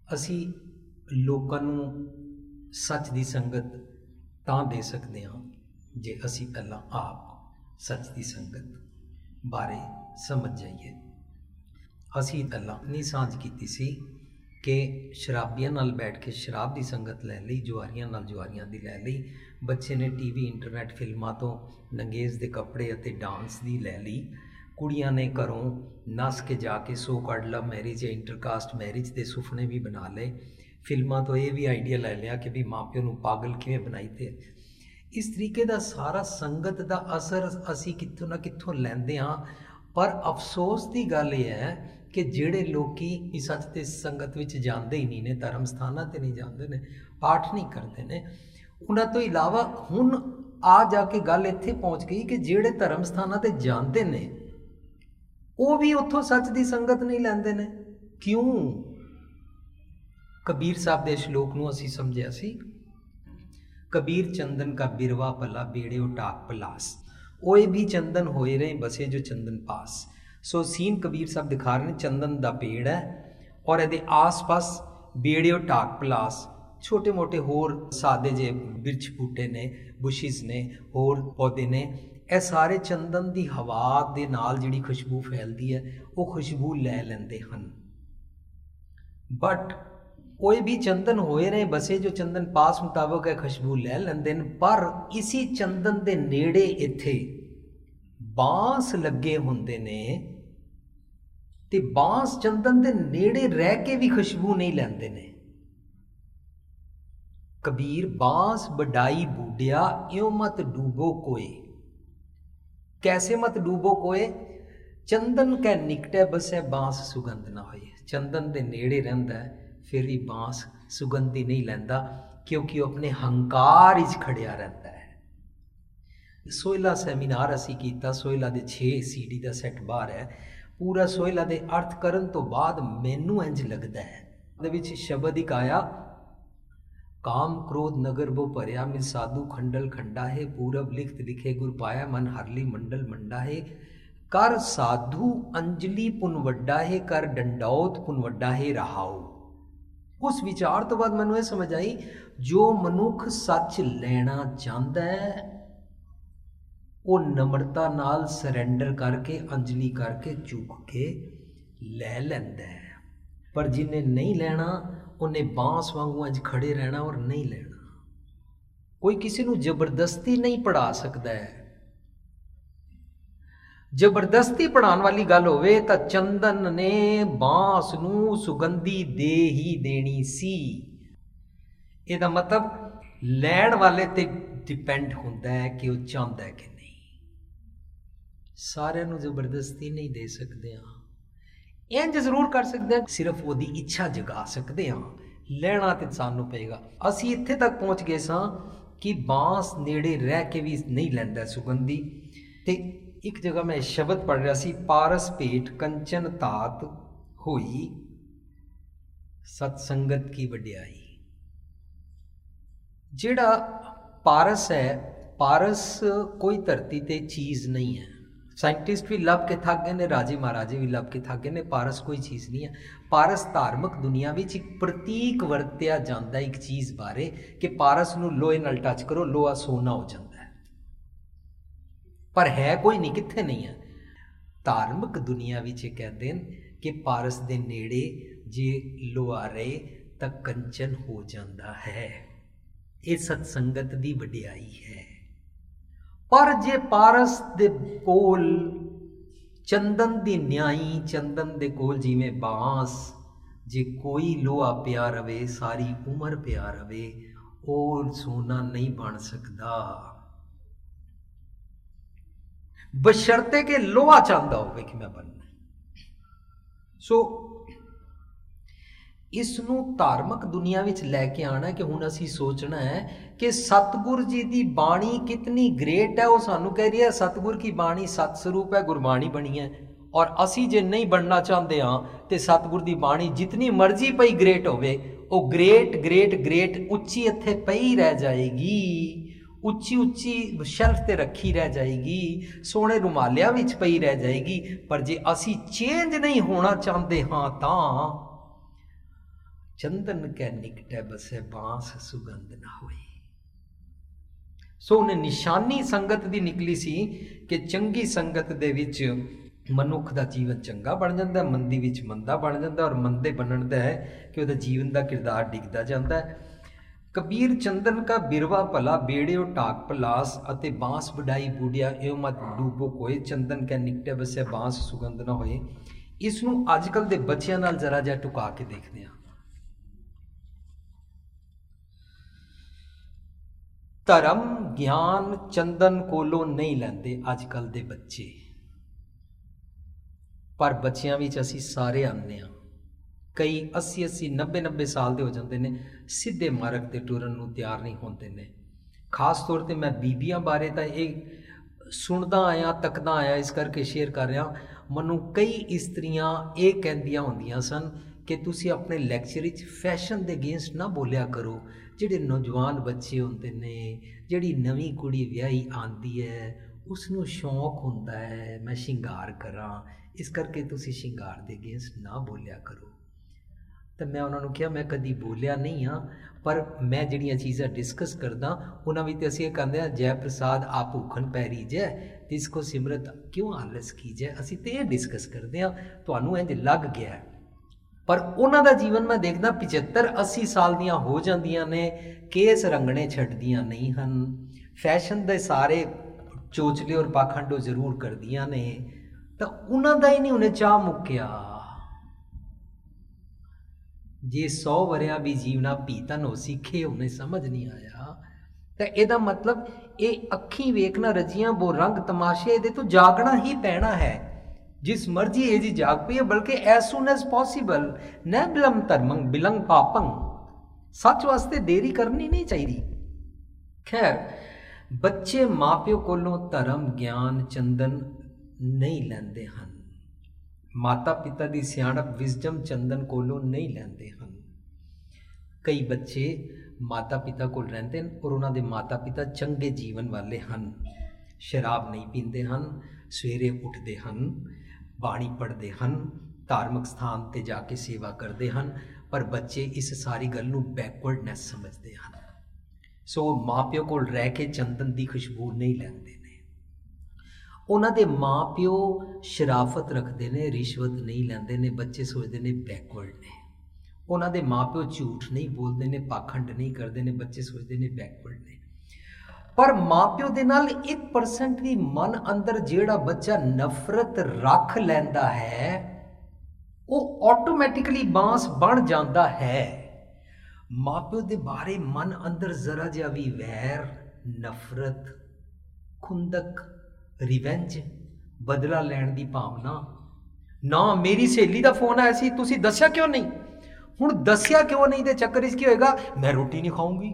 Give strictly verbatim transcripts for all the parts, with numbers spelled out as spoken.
ਅਸੀਂ ਲੋਕਾਂ ਨੂੰ ਸੱਚ ਦੀ ਸੰਗਤ ਤਾਂ ਦੇ ਸਕਦੇ ਹਾਂ ਜੇ ਅਸੀਂ ਪਹਿਲਾਂ ਆਪ ਸੱਚ ਦੀ ਸੰਗਤ ਬਾਰੇ ਸਮਝ ਜਾਈਏ। ਅਸੀਂ ਪਹਿਲਾਂ ਨਹੀਂ ਸਾਂਝ ਕੀਤੀ ਸੀ ਕਿ ਸ਼ਰਾਬੀਆਂ ਨਾਲ ਬੈਠ ਕੇ ਸ਼ਰਾਬ ਦੀ ਸੰਗਤ ਲੈ ਲਈ, ਜੁਆਰੀਆਂ ਨਾਲ ਜੁਆਰੀਆਂ ਦੀ ਲੈ ਲਈ, ਬੱਚੇ ਨੇ ਟੀ ਵੀ ਇੰਟਰਨੈਟ ਫਿਲਮਾਂ ਤੋਂ ਨੰਗੇਜ਼ ਦੇ ਕੱਪੜੇ ਅਤੇ ਡਾਂਸ ਦੀ ਲੈ ਲਈ, ਕੁੜੀਆਂ ਨੇ ਘਰੋਂ ਨੱਸ ਕੇ ਜਾ ਕੇ ਸੋ ਕਾਲਡ ਲਵ ਮੈਰਿਜ ਜਾਂ ਇੰਟਰਕਾਸਟ ਮੈਰਿਜ ਦੇ ਸੁਪਨੇ ਵੀ ਬਣਾ ਲਏ, ਫਿਲਮਾਂ ਤੋਂ ਇਹ ਵੀ ਆਈਡੀਆ ਲੈ ਲਿਆ ਕਿ ਵੀ ਮਾਂ ਪਿਓ ਨੂੰ ਪਾਗਲ ਕਿਵੇਂ ਬਣਾਈ। ਤੇ ਇਸ ਤਰੀਕੇ ਦਾ ਸਾਰਾ ਸੰਗਤ ਦਾ ਅਸਰ ਅਸੀਂ ਕਿੱਥੋਂ ਨਾ ਕਿੱਥੋਂ ਲੈਂਦੇ ਹਾਂ। ਪਰ ਅਫਸੋਸ ਦੀ ਗੱਲ ਇਹ ਹੈ ਕਿ ਜਿਹੜੇ ਲੋਕੀ ਇਸ ਸੱਚ ਤੇ ਸੰਗਤ ਵਿੱਚ ਜਾਂਦੇ ਹੀ ਨਹੀਂ ਨੇ, ਧਰਮ ਸਥਾਨਾਂ 'ਤੇ ਨਹੀਂ ਜਾਂਦੇ ਨੇ, ਪਾਠ ਨਹੀਂ ਕਰਦੇ ਨੇ, ਉਹਨਾਂ ਤੋਂ ਇਲਾਵਾ ਹੁਣ ਆ ਜਾ ਕੇ ਗੱਲ ਇੱਥੇ ਪਹੁੰਚ ਗਈ ਕਿ ਜਿਹੜੇ ਧਰਮ ਸਥਾਨਾਂ 'ਤੇ ਜਾਂਦੇ ਨੇ ਉਹ ਵੀ ਉੱਥੋਂ ਸੱਚ ਦੀ ਸੰਗਤ ਨਹੀਂ ਲੈਂਦੇ ਨੇ। ਕਿਉਂ? ਕਬੀਰ ਸਾਹਿਬ ਦੇ ਸ਼ਲੋਕ ਨੂੰ ਅਸੀਂ ਸਮਝਿਆ ਸੀ, ਕਬੀਰ ਚੰਦਨ ਕਾ ਬਿਰਵਾ ਭਲਾ ਬੇੜਿਓ ਟਾਕ ਪਲਾਸ, ਓਏ ਵੀ ਚੰਦਨ ਹੋਏ ਰਹੇ ਬਸੇ ਜੋ ਚੰਦਨ ਪਾਸ। ਸੋ ਸੀਨ ਕਬੀਰ ਸਾਹਿਬ ਦਿਖਾ ਰਹੇ ਨੇ ਚੰਦਨ ਦਾ ਪੇੜ ਹੈ ਔਰ ਇਹਦੇ ਆਸ-ਪਾਸ ਬੇੜਿਓ ਟਾਕ ਪਲਾਸ, ਛੋਟੇ ਮੋਟੇ ਹੋਰ ਸਾਦੇ ਜਿਹੇ ਬਿਰਛ ਬੂਟੇ ਨੇ, ਬੁਸ਼ਿਸ ਨੇ, ਹੋਰ ਪੌਦੇ ਨੇ। ਇਹ ਸਾਰੇ ਚੰਦਨ ਦੀ ਹਵਾ ਦੇ ਨਾਲ ਜਿਹੜੀ ਖੁਸ਼ਬੂ ਫੈਲਦੀ ਹੈ ਉਹ ਖੁਸ਼ਬੂ ਲੈ ਲੈਂਦੇ ਹਨ। ਬਟ ਓਏ ਵੀ ਚੰਦਨ ਹੋਏ ਨੇ ਬਸੇ ਜੋ ਚੰਦਨ ਪਾਸ ਮੁਤਾਬਕ ਹੈ ਖੁਸ਼ਬੂ ਲੈ ਲੈਂਦੇ ਨੇ। ਪਰ ਇਸੀ ਚੰਦਨ ਦੇ ਨੇੜੇ ਇੱਥੇ ਬਾਂਸ ਲੱਗੇ ਹੁੰਦੇ ਨੇ ਤੇ ਬਾਂਸ ਚੰਦਨ ਦੇ ਨੇੜੇ ਰਹਿ ਕੇ ਵੀ ਖੁਸ਼ਬੂ ਨਹੀਂ ਲੈਂਦੇ ਨੇ। ਕਬੀਰ ਬਾਂਸ ਵਡਾਈ ਬੂਡਿਆ ਇਉਂ ਮਤ ਡੂਬੋ ਕੋਏ, कैसे मत डूबो कोए, चंदन कै निकटे बसै बांस सुगंध ना होए। चंदन दे नेड़े रहिंदा फिर भी बांस सुगंधी नहीं लैंदा क्योंकि वह अपने हंकार इच खड़िया रहिंदा है। सोहला सैमीनार असी कीता, सोहला दे छे सी डी का सैट बाहर है। पूरा सोहला दे अर्थ करन तो बाद मैनू इंज लगदा है दे विच शब्द एक आया, काम क्रोध नगर वो भरिया मिल साधु खंडल खंडा है, पूरब लिखत लिखे गुर पाया मन हरली मंडल मंडा है। कर साधु अंजलि पुन वड्डा है, कर डंडौत पुन वड्डा है रहाओ। उस विचार तो बाद मैनू ये समझ आई, जो मनुख सच लेना चाहता है वो नम्रता नाल सरेंडर करके अंजलि करके चुक के ले लैंदा है। पर जिन्हें नहीं लेना उन्हें बांस वांगू अज खड़े रहना और नहीं लेना। कोई किसी को जबरदस्ती नहीं पढ़ा सकता है। जबरदस्ती पढ़ाने वाली गल होवे तां चंदन ने बांस नू सुगंधी दे ही देनी सी। इहदा मतलब लैण वाले ते डिपेंड हुंदा है कि वह चाहता है कि नहीं। सारिआं नू जबरदस्ती नहीं दे सकते हाँ, इंज जरूर कर सकते हैं, सिर्फ वो इच्छा जगा सकते हाँ, लेना तो सानू पेगा। असी इत्थे तक पहुँच गए सां कि बांस नेड़े रह के भी नहीं लैंदा सुगंधी। ते एक जगह मैं शब्द पढ़ रहा सी, पारस भेट कंचन तात होई सत्संगत की वड्याई। जिहड़ा पारस है, पारस कोई धरती ते चीज़ नहीं है। साइंटिस्ट भी लभ के थक गए ने, राजे महाराजे भी लभ के थक गए ने, पारस कोई चीज़ नहीं है। पारस धार्मिक दुनिया में एक प्रतीक वरत्या जाता एक चीज़ बारे कि पारस नू लोहे नाल टच करो लोहा सोना हो जाता है, पर है कोई नहीं, कित्थे नहीं है। धार्मिक दुनिया में कहते हैं कि पारस दे नेड़े जे लोहा रहे तो कंचन हो जाता है। ये सत्संगत दी वड्याई है। पर जे पारस दे कोल चंदन दी न्याई, चंदन दे कोल जिवें बांस, जे कोई लोहा पिया रवे सारी उम्र पिया रवे, और सोना नहीं बन सकता, बशर्ते के लोहा चाहता होवे कि मैं बनना। सो इसनू धार्मिक दुनिया विच लैके आना कि हुण असी सोचना है कि सतगुर जी की बाणी कितनी ग्रेट है। वो सानू कह रही है सतगुर की बाणी सत स्वरूप है, गुरबाणी बनी है, और असी जे नहीं बनना चाहते हाँ तो सतगुर की बाणी जितनी मर्जी पई ग्रेट होवे, वो ग्रेट ग्रेट ग्रेट उच्ची इत्थे पई रह जाएगी, उच्ची उच्ची शेल्फ ते रखी रह जाएगी, सोने रुमालिया विच पई रह जाएगी। पर जे असी चेंज नहीं होना चाहते हाँ तां चंदन कै निकटै बसै बांस सुगंध ना होए। सो उन्हें निशानी संगत दी निकली सी कि चंगी संगत दे विच मनुख दा जीवन चंगा बन जाता है, मंदी विच मंदा बन जाता है, और मंदे बनन दा है कि उहदा जीवन दा किरदार डिगदा जाता है। कबीर चंदन का बिरवा भला बेड़ियो टाक पलास अते बांस बढ़ाई बूढ़िया एव मत डूबो कोए, चंदन कै निकटे बसे बांस सुगंध ना होए। इसनूं अजकल दे बच्चियां नाल जरा जिहा टुका के देखदे हां। धर्म ज्ञान चंदन कोलों नहीं लैंदे अजकल दे बच्चे, पर बच्चियां विच असीं सारे आने हां। कई अस्सी अस्सी नब्बे नब्बे साल के हो जाते हैं, सीधे मार्ग ते टुरन नूं तैयार नहीं होंदे ने। खास तौर पर मैं बीबियां बारे तो ये सुनदा आया तकदा आया, इस करके शेयर कर रहा। मनु कई इस्त्रियां ये कहंदियां होंदियां सन कि तुसी अपने लैक्चर विच फैशन दे अगेंस्ट ना बोलिया करो। जिहड़े नौजवान बच्चे होंदे ने, जिहड़ी नवीं कुड़ी विआही आंदी है, उसनूं शौक हुंदा है मैं शिंगार करां, इस करके तुसी शिंगार दे अगेंस्ट ना बोलिया करो। तो मैं उन्होंने कहा मैं कभी बोलिया नहीं हाँ, पर मैं जिहड़ियां चीज़ां डिस्कस करदा उन्हां विच असीं इह कहंदे हां जय प्रसाद आप भूखन पैरी जय तिसको सिमरत क्यों आलस की जय। असीं ते इह डिस्कस करदे हां, तुहानूं इंज लग गया है। पर उन्हां दा जीवन मैं देखदा पचहत्तर अस्सी साल दियां हो जांदियां ने, केस रंगने छड्डदियां नहीं हन, फैशन दे सारे चोचले और पाखंड जरूर करदियां ने, तो उन्हां दा ही नहीं उन्हें चाह मुक्या। जे सौ वरिया भी जीवना पीतन हो सीखे उन्हें समझ नहीं आया, तो यदा मतलब ये अखी वेखना रजियां वो रंग तमाशे ये तो जागना ही पैना है। जिस मर्जी एज जाग पई है, बल्कि एज सुन एज पॉसिबल, न बिलम धर्मंग बिलंग पापंग, सच वास्ते देरी करनी नहीं चाहिए। खैर, बच्चे माँ प्यो कोलों धर्म ज्ञान चंदन नहीं लैंदे हन, माता पिता की सियाणप विजडम चंदन कोलों नहीं लैंदे हन। कई बच्चे माता पिता कोल रहिंदे हन और उन्होंने माता पिता चंगे जीवन वाले हन, शराब नहीं पींदे हन, सवेरे उठते हन, बाणी पढ़ते हन, धार्मिक स्थान पर जाके सेवा करते हैं, पर बच्चे इस सारी गल नूं बैकवर्डनैस समझते हैं। सो माँ प्यो कोल रह के चंदन की खुशबू नहीं लैंदे ने। उन्हां दे माँ प्यो शराफत रखते ने, रिश्वत नहीं लैंदे ने, बच्चे सोचते ने बैकवर्ड ने। उन्हां दे माँ प्यो झूठ नहीं बोलते ने, पाखंड नहीं करते ने, बच्चे सोचते ने बैकवर्ड ने। पर माँ प्यो दे नाल एक परसेंट भी मन अंदर जेड़ा बच्चा नफरत रख लैंदा है, वो ऑटोमैटिकली बांस बन जाता है। माँ प्यो दे बारे मन अंदर जरा जिहा भी वैर, नफरत, खुंदक, रिवेंज, बदला लैण दी भावना ना। मेरी सहेली दा फोन आया सी, तुसी दस्या क्यों नहीं? हुण दस्या क्यों नहीं दे चक्कर इस की होएगा, मैं रोटी नहीं खाऊंगी,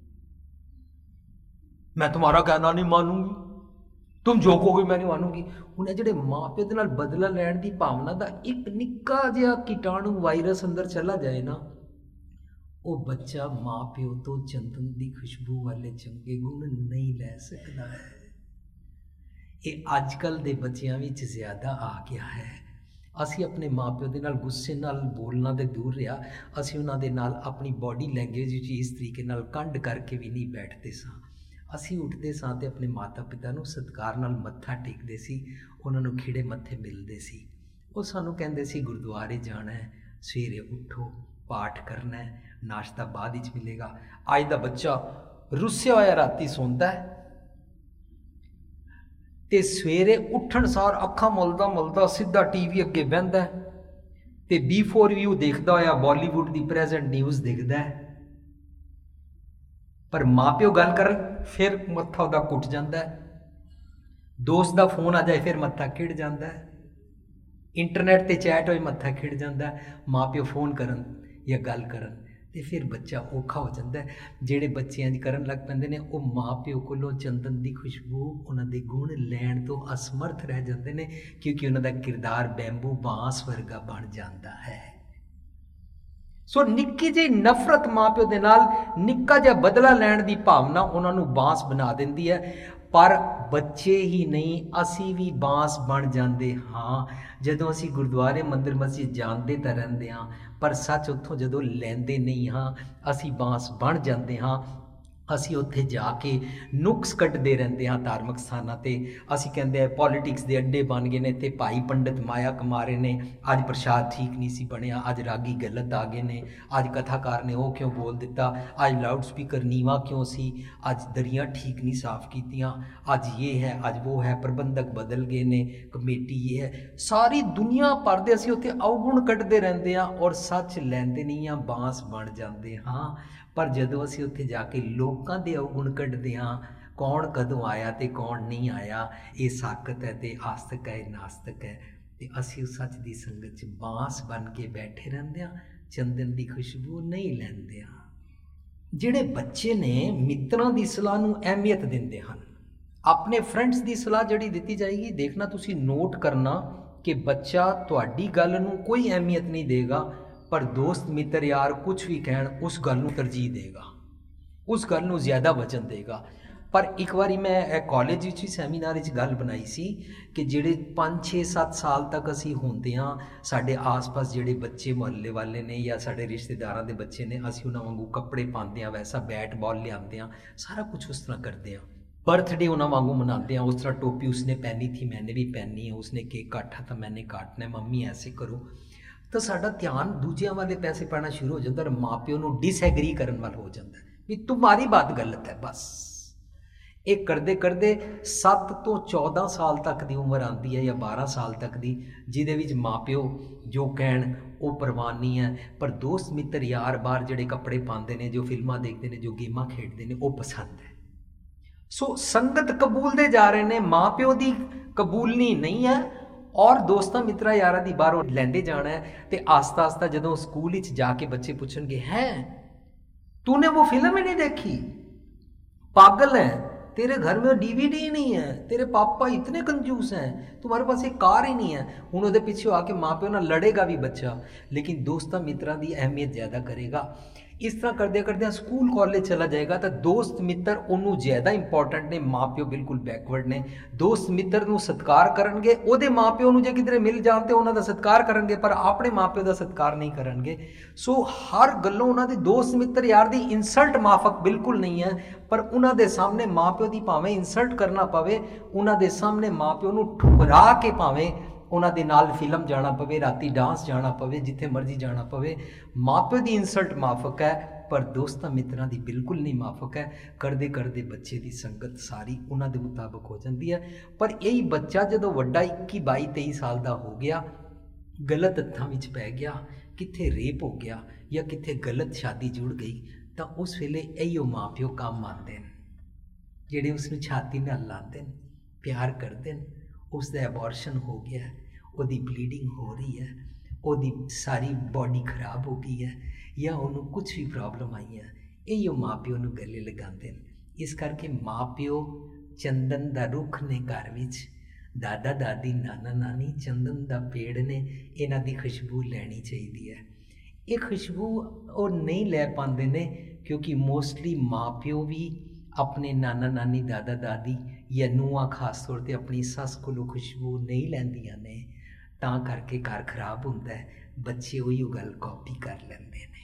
मैं तुम्हारा कहना नहीं मानूंगी, तुम जो कहोगे मैं नहीं मानूंगी। उन्हें जिहड़े माँ प्यो दे नाल बदला लैण दी भावना दा एक निक्का जिहा कीटाणु वायरस अंदर चला जाए ना, वो बच्चा माँ प्यो तो चंदन दी खुशबू वाले चंगे गुण नहीं लै सकता है। ये अजकल दे बच्चियां विच ज़्यादा आ गया है। असी अपने माँ प्यो दे नाल गुस्से नाल बोलना तो दूर रहा, असी उन्हां दे नाल अपनी बॉडी लैंग्वेज विच इस तरीके नाल कंड करके भी नहीं बैठते सां। असी उठते सां ते अपने माता पिता नूं सत्कार नाल मत्था टेकदे सी, उन्हां नूं खिड़े मत्थे मिलदे सी। वो सानूं कहंदे सी गुरुद्वारे जाना है, सवेरे उठो, पाठ करना है, नाश्ता बाद विच मिलेगा। अज दा बच्चा रुस्सिया होया राती सौंदा है ते सवेरे उठण सार अखां मुलदा मुलदा सीधा टीवी अगे बहिंदा है ते बी फोर व्यू देखदा होया बॉलीवुड दी प्रेजेंट न्यूज़ देखदा है। पर माँ प्यो गल कर फिर मत्था उहदा कुट जांदा है, दोस्त दा फोन आ जाए फिर मत्था खिड़ जांदा है, इंटरनेट ते चैट होए मत्था खिड़ जांदा है। माँ प्यो फोन करन या गल करन ते फिर बच्चा औखा हो जाता है। जेड़े बच्चे इंज करन लग पैंदे ने वो माँ प्यो कोलों चंदन की खुशबू उन्हां दे गुण लैण तो असमर्थ रह जाते हैं, क्योंकि उन्हां दा किरदार बैम्बू बांस वर्गा बन जाता है। सो निक्की जी नफरत माँ प्यो दे नाल, निक्का जिहा बदला लैण दी भावना उन्हां नूं बांस बना दिंदी है। पर बच्चे ही नहीं असी भी बांस बन जाते हाँ जदों असी गुरुद्वारे मंदिर मस्जिद जाते तो रहते हाँ पर सच उत्थों जदों लेंदे नहीं हाँ असी बांस बन जाते हाँ ਅਸੀਂ ਉੱਥੇ ਜਾ ਕੇ ਨੁਕਸ ਕੱਢਦੇ ਰਹਿੰਦੇ ਹਾਂ ਧਾਰਮਿਕ ਸਥਾਨਾਂ 'ਤੇ ਅਸੀਂ ਕਹਿੰਦੇ ਆ ਪੋਲੀਟਿਕਸ ਦੇ ਅੱਡੇ ਬਣ ਗਏ ਨੇ ਅਤੇ ਭਾਈ ਪੰਡਿਤ ਮਾਇਆ ਕਮਾ ਰਹੇ ਨੇ ਅੱਜ ਪ੍ਰਸ਼ਾਦ ਠੀਕ ਨਹੀਂ ਸੀ ਬਣਿਆ ਅੱਜ ਰਾਗੀ ਗਲਤ ਆ ਗਏ ਨੇ ਅੱਜ ਕਥਾਕਾਰ ਨੇ ਉਹ ਕਿਉਂ ਬੋਲ ਦਿੱਤਾ ਅੱਜ ਲਾਊਡ ਸਪੀਕਰ ਨੀਵਾਂ ਕਿਉਂ ਸੀ ਅੱਜ ਦਰੀਆਂ ਠੀਕ ਨਹੀਂ ਸਾਫ਼ ਕੀਤੀਆਂ ਅੱਜ ਇਹ ਹੈ ਅੱਜ ਉਹ ਹੈ ਪ੍ਰਬੰਧਕ ਬਦਲ ਗਏ ਨੇ ਕਮੇਟੀ ਇਹ ਹੈ ਸਾਰੀ ਦੁਨੀਆ ਭਰ ਦੇ ਅਸੀਂ ਉੱਥੇ ਅਵਗੁਣ ਕੱਢਦੇ ਰਹਿੰਦੇ ਹਾਂ ਔਰ ਸੱਚ ਲੈਂਦੇ ਨਹੀਂ ਹਾਂ ਬਾਂਸ ਬਣ ਜਾਂਦੇ ਹਾਂ पर जदों असीं उत्थे जाके लोकां दे अवगुण कढ़दे हाँ कौन कदों आया तो कौन नहीं आया ये साकत है तो आस्तिक है नास्तिक है तो असीं उस सच की संगत च बांस बन के बैठे रहंदे हाँ चंदन की खुशबू नहीं लैंदे हाँ जिहड़े बच्चे ने मित्रां की सलाह नूं अहमियत दिंदे हन अपने फ्रेंड्स की सलाह जिहड़ी दित्ती जाएगी देखना तुसीं नोट करना कि बच्चा तुहाडी गल नूं कोई अहमियत नहीं देगा पर दोस्त मित्र यार कुछ भी कहण उस गल नूं तरजीह देगा उस गल नूं ज़्यादा वजन देगा पर एक बारी मैं कॉलेज विच भी सैमीनार विच गल बनाई सी कि जिहड़े पाँच छे सत्त साल तक असीं होंदे हाँ साडे आस पास जिहड़े बच्चे मुहल्ले वाले ने या साडे रिश्तेदारां दे बच्चे ने असीं उन्हां वांगू कपड़े पांदे हाँ वैसा बैट बॉल लिआंदे हाँ सारा कुछ उस तरह करते हैं बर्थडे उन्हां वांगू मनाते हैं उस तरह टोपी उसने पहनी थी मैंने भी पहनी है उसने केक काटा था मैंने काटना है मम्मी ऐसे करो तो साडा ध्यान दूजियां वाले पैसे पाना शुरू हो जाता है माँ प्यो नूं डिसएग्री करन वाल हो जाता है भी तुम्हारी बात गलत है बस ये करते करते सत्त तो चौदह साल तक की उम्र आती है या बारह साल तक की जिहदे विच माँ प्यो जो कहण वो परवाह नहीं है पर दोस्त मित्र यार बार जिहड़े कपड़े पाते हैं जो फिल्मां देखते हैं जो गेमां खेडते हैं वो पसंद है सो संगत कबूलते जा रहे हैं माँ प्यो की कबूलनी नहीं है और दोस्तों मित्रा यारा दी बाहरों लैंदे जाना है तो आस्ता आस्ता जदों स्कूल विच जाके बच्चे पूछणगे हैं तूने वो फिल्म ही नहीं देखी पागल है तेरे घर में डीवीडी ही नहीं है तेरे पापा इतने कंजूस हैं तुम्हारे पास एक कार ही नहीं है हुण उहदे पिछे आके माँ प्यो नाल लड़ेगा भी बच्चा लेकिन दोस्तां मित्रां दी अहमियत ज़्यादा करेगा इस तरह करदे करदे स्कूल कॉलेज चला जाएगा तो दोस्त मित्र उन्होंने ज़्यादा इंपॉर्टेंट ने माँ प्यो बिल्कुल बैकवर्ड ने दोस्त मित्र नूं सत्कार करनगे उहदे माँ प्यो नूं जे किधरे मिल जाण ते उन्हां दा सत्कार करनगे पर अपने माँ प्यो दा सत्कार नहीं करनगे सो हर गल्लों उन्हां दे दोस्त मित्र यार दी इंसल्ट माफक बिल्कुल नहीं है पर उन्हां दे सामने माँ प्यो दी भावें इंसल्ट करना पवे उन्हां दे सामने माँ प्यो नूं ठुकरा के भावें उन्हां दे नाल फिल्म जाना पवे राती डांस जाना पवे जिथे मर्जी जाना पवे माँ प्यो की इंसल्ट माफक है पर दोस्तां मित्रां दी बिल्कुल नहीं माफक है करदे करदे बच्चे की संगत सारी उन्हां दे मुताबक हो जाती है पर यही बच्चा जदों वड्डा इक्की बाई तेई साल का हो गया गलत हत्थां विच पै गया कित्थे रेप हो गया या कित्थे गलत शादी जुड़ गई तो उस वेले इहो माँ प्यो काम आते हैं जिहड़े उसनूं छाती नाल लाते हैं प्यार करते हैं उसका एबॉर्शन हो गया है ਉਹਦੀ ब्लीडिंग हो रही है ਉਹਦੀ सारी बॉडी खराब हो गई है या ਉਹਨੂੰ कुछ भी प्रॉब्लम आई है ਇਹ माँ प्यो ਨੂੰ गले लगाते हैं इस करके माँ प्यो चंदन का रुख ने घर विच दादा दादी नाना नानी चंदन का पेड़ ने इन्हां दी खुशबू लैनी चाहिए है ये खुशबू वो नहीं लै पाते ने क्योंकि मोस्टली माँ प्यो भी अपने नाना नानी दादा दादी या नूआं खास तौर पर अपनी सस कोलों खुशबू नहीं लैंदियां ने तां करके घर खराब होंदा है बच्चे उही गल कॉपी कर लेंदे ने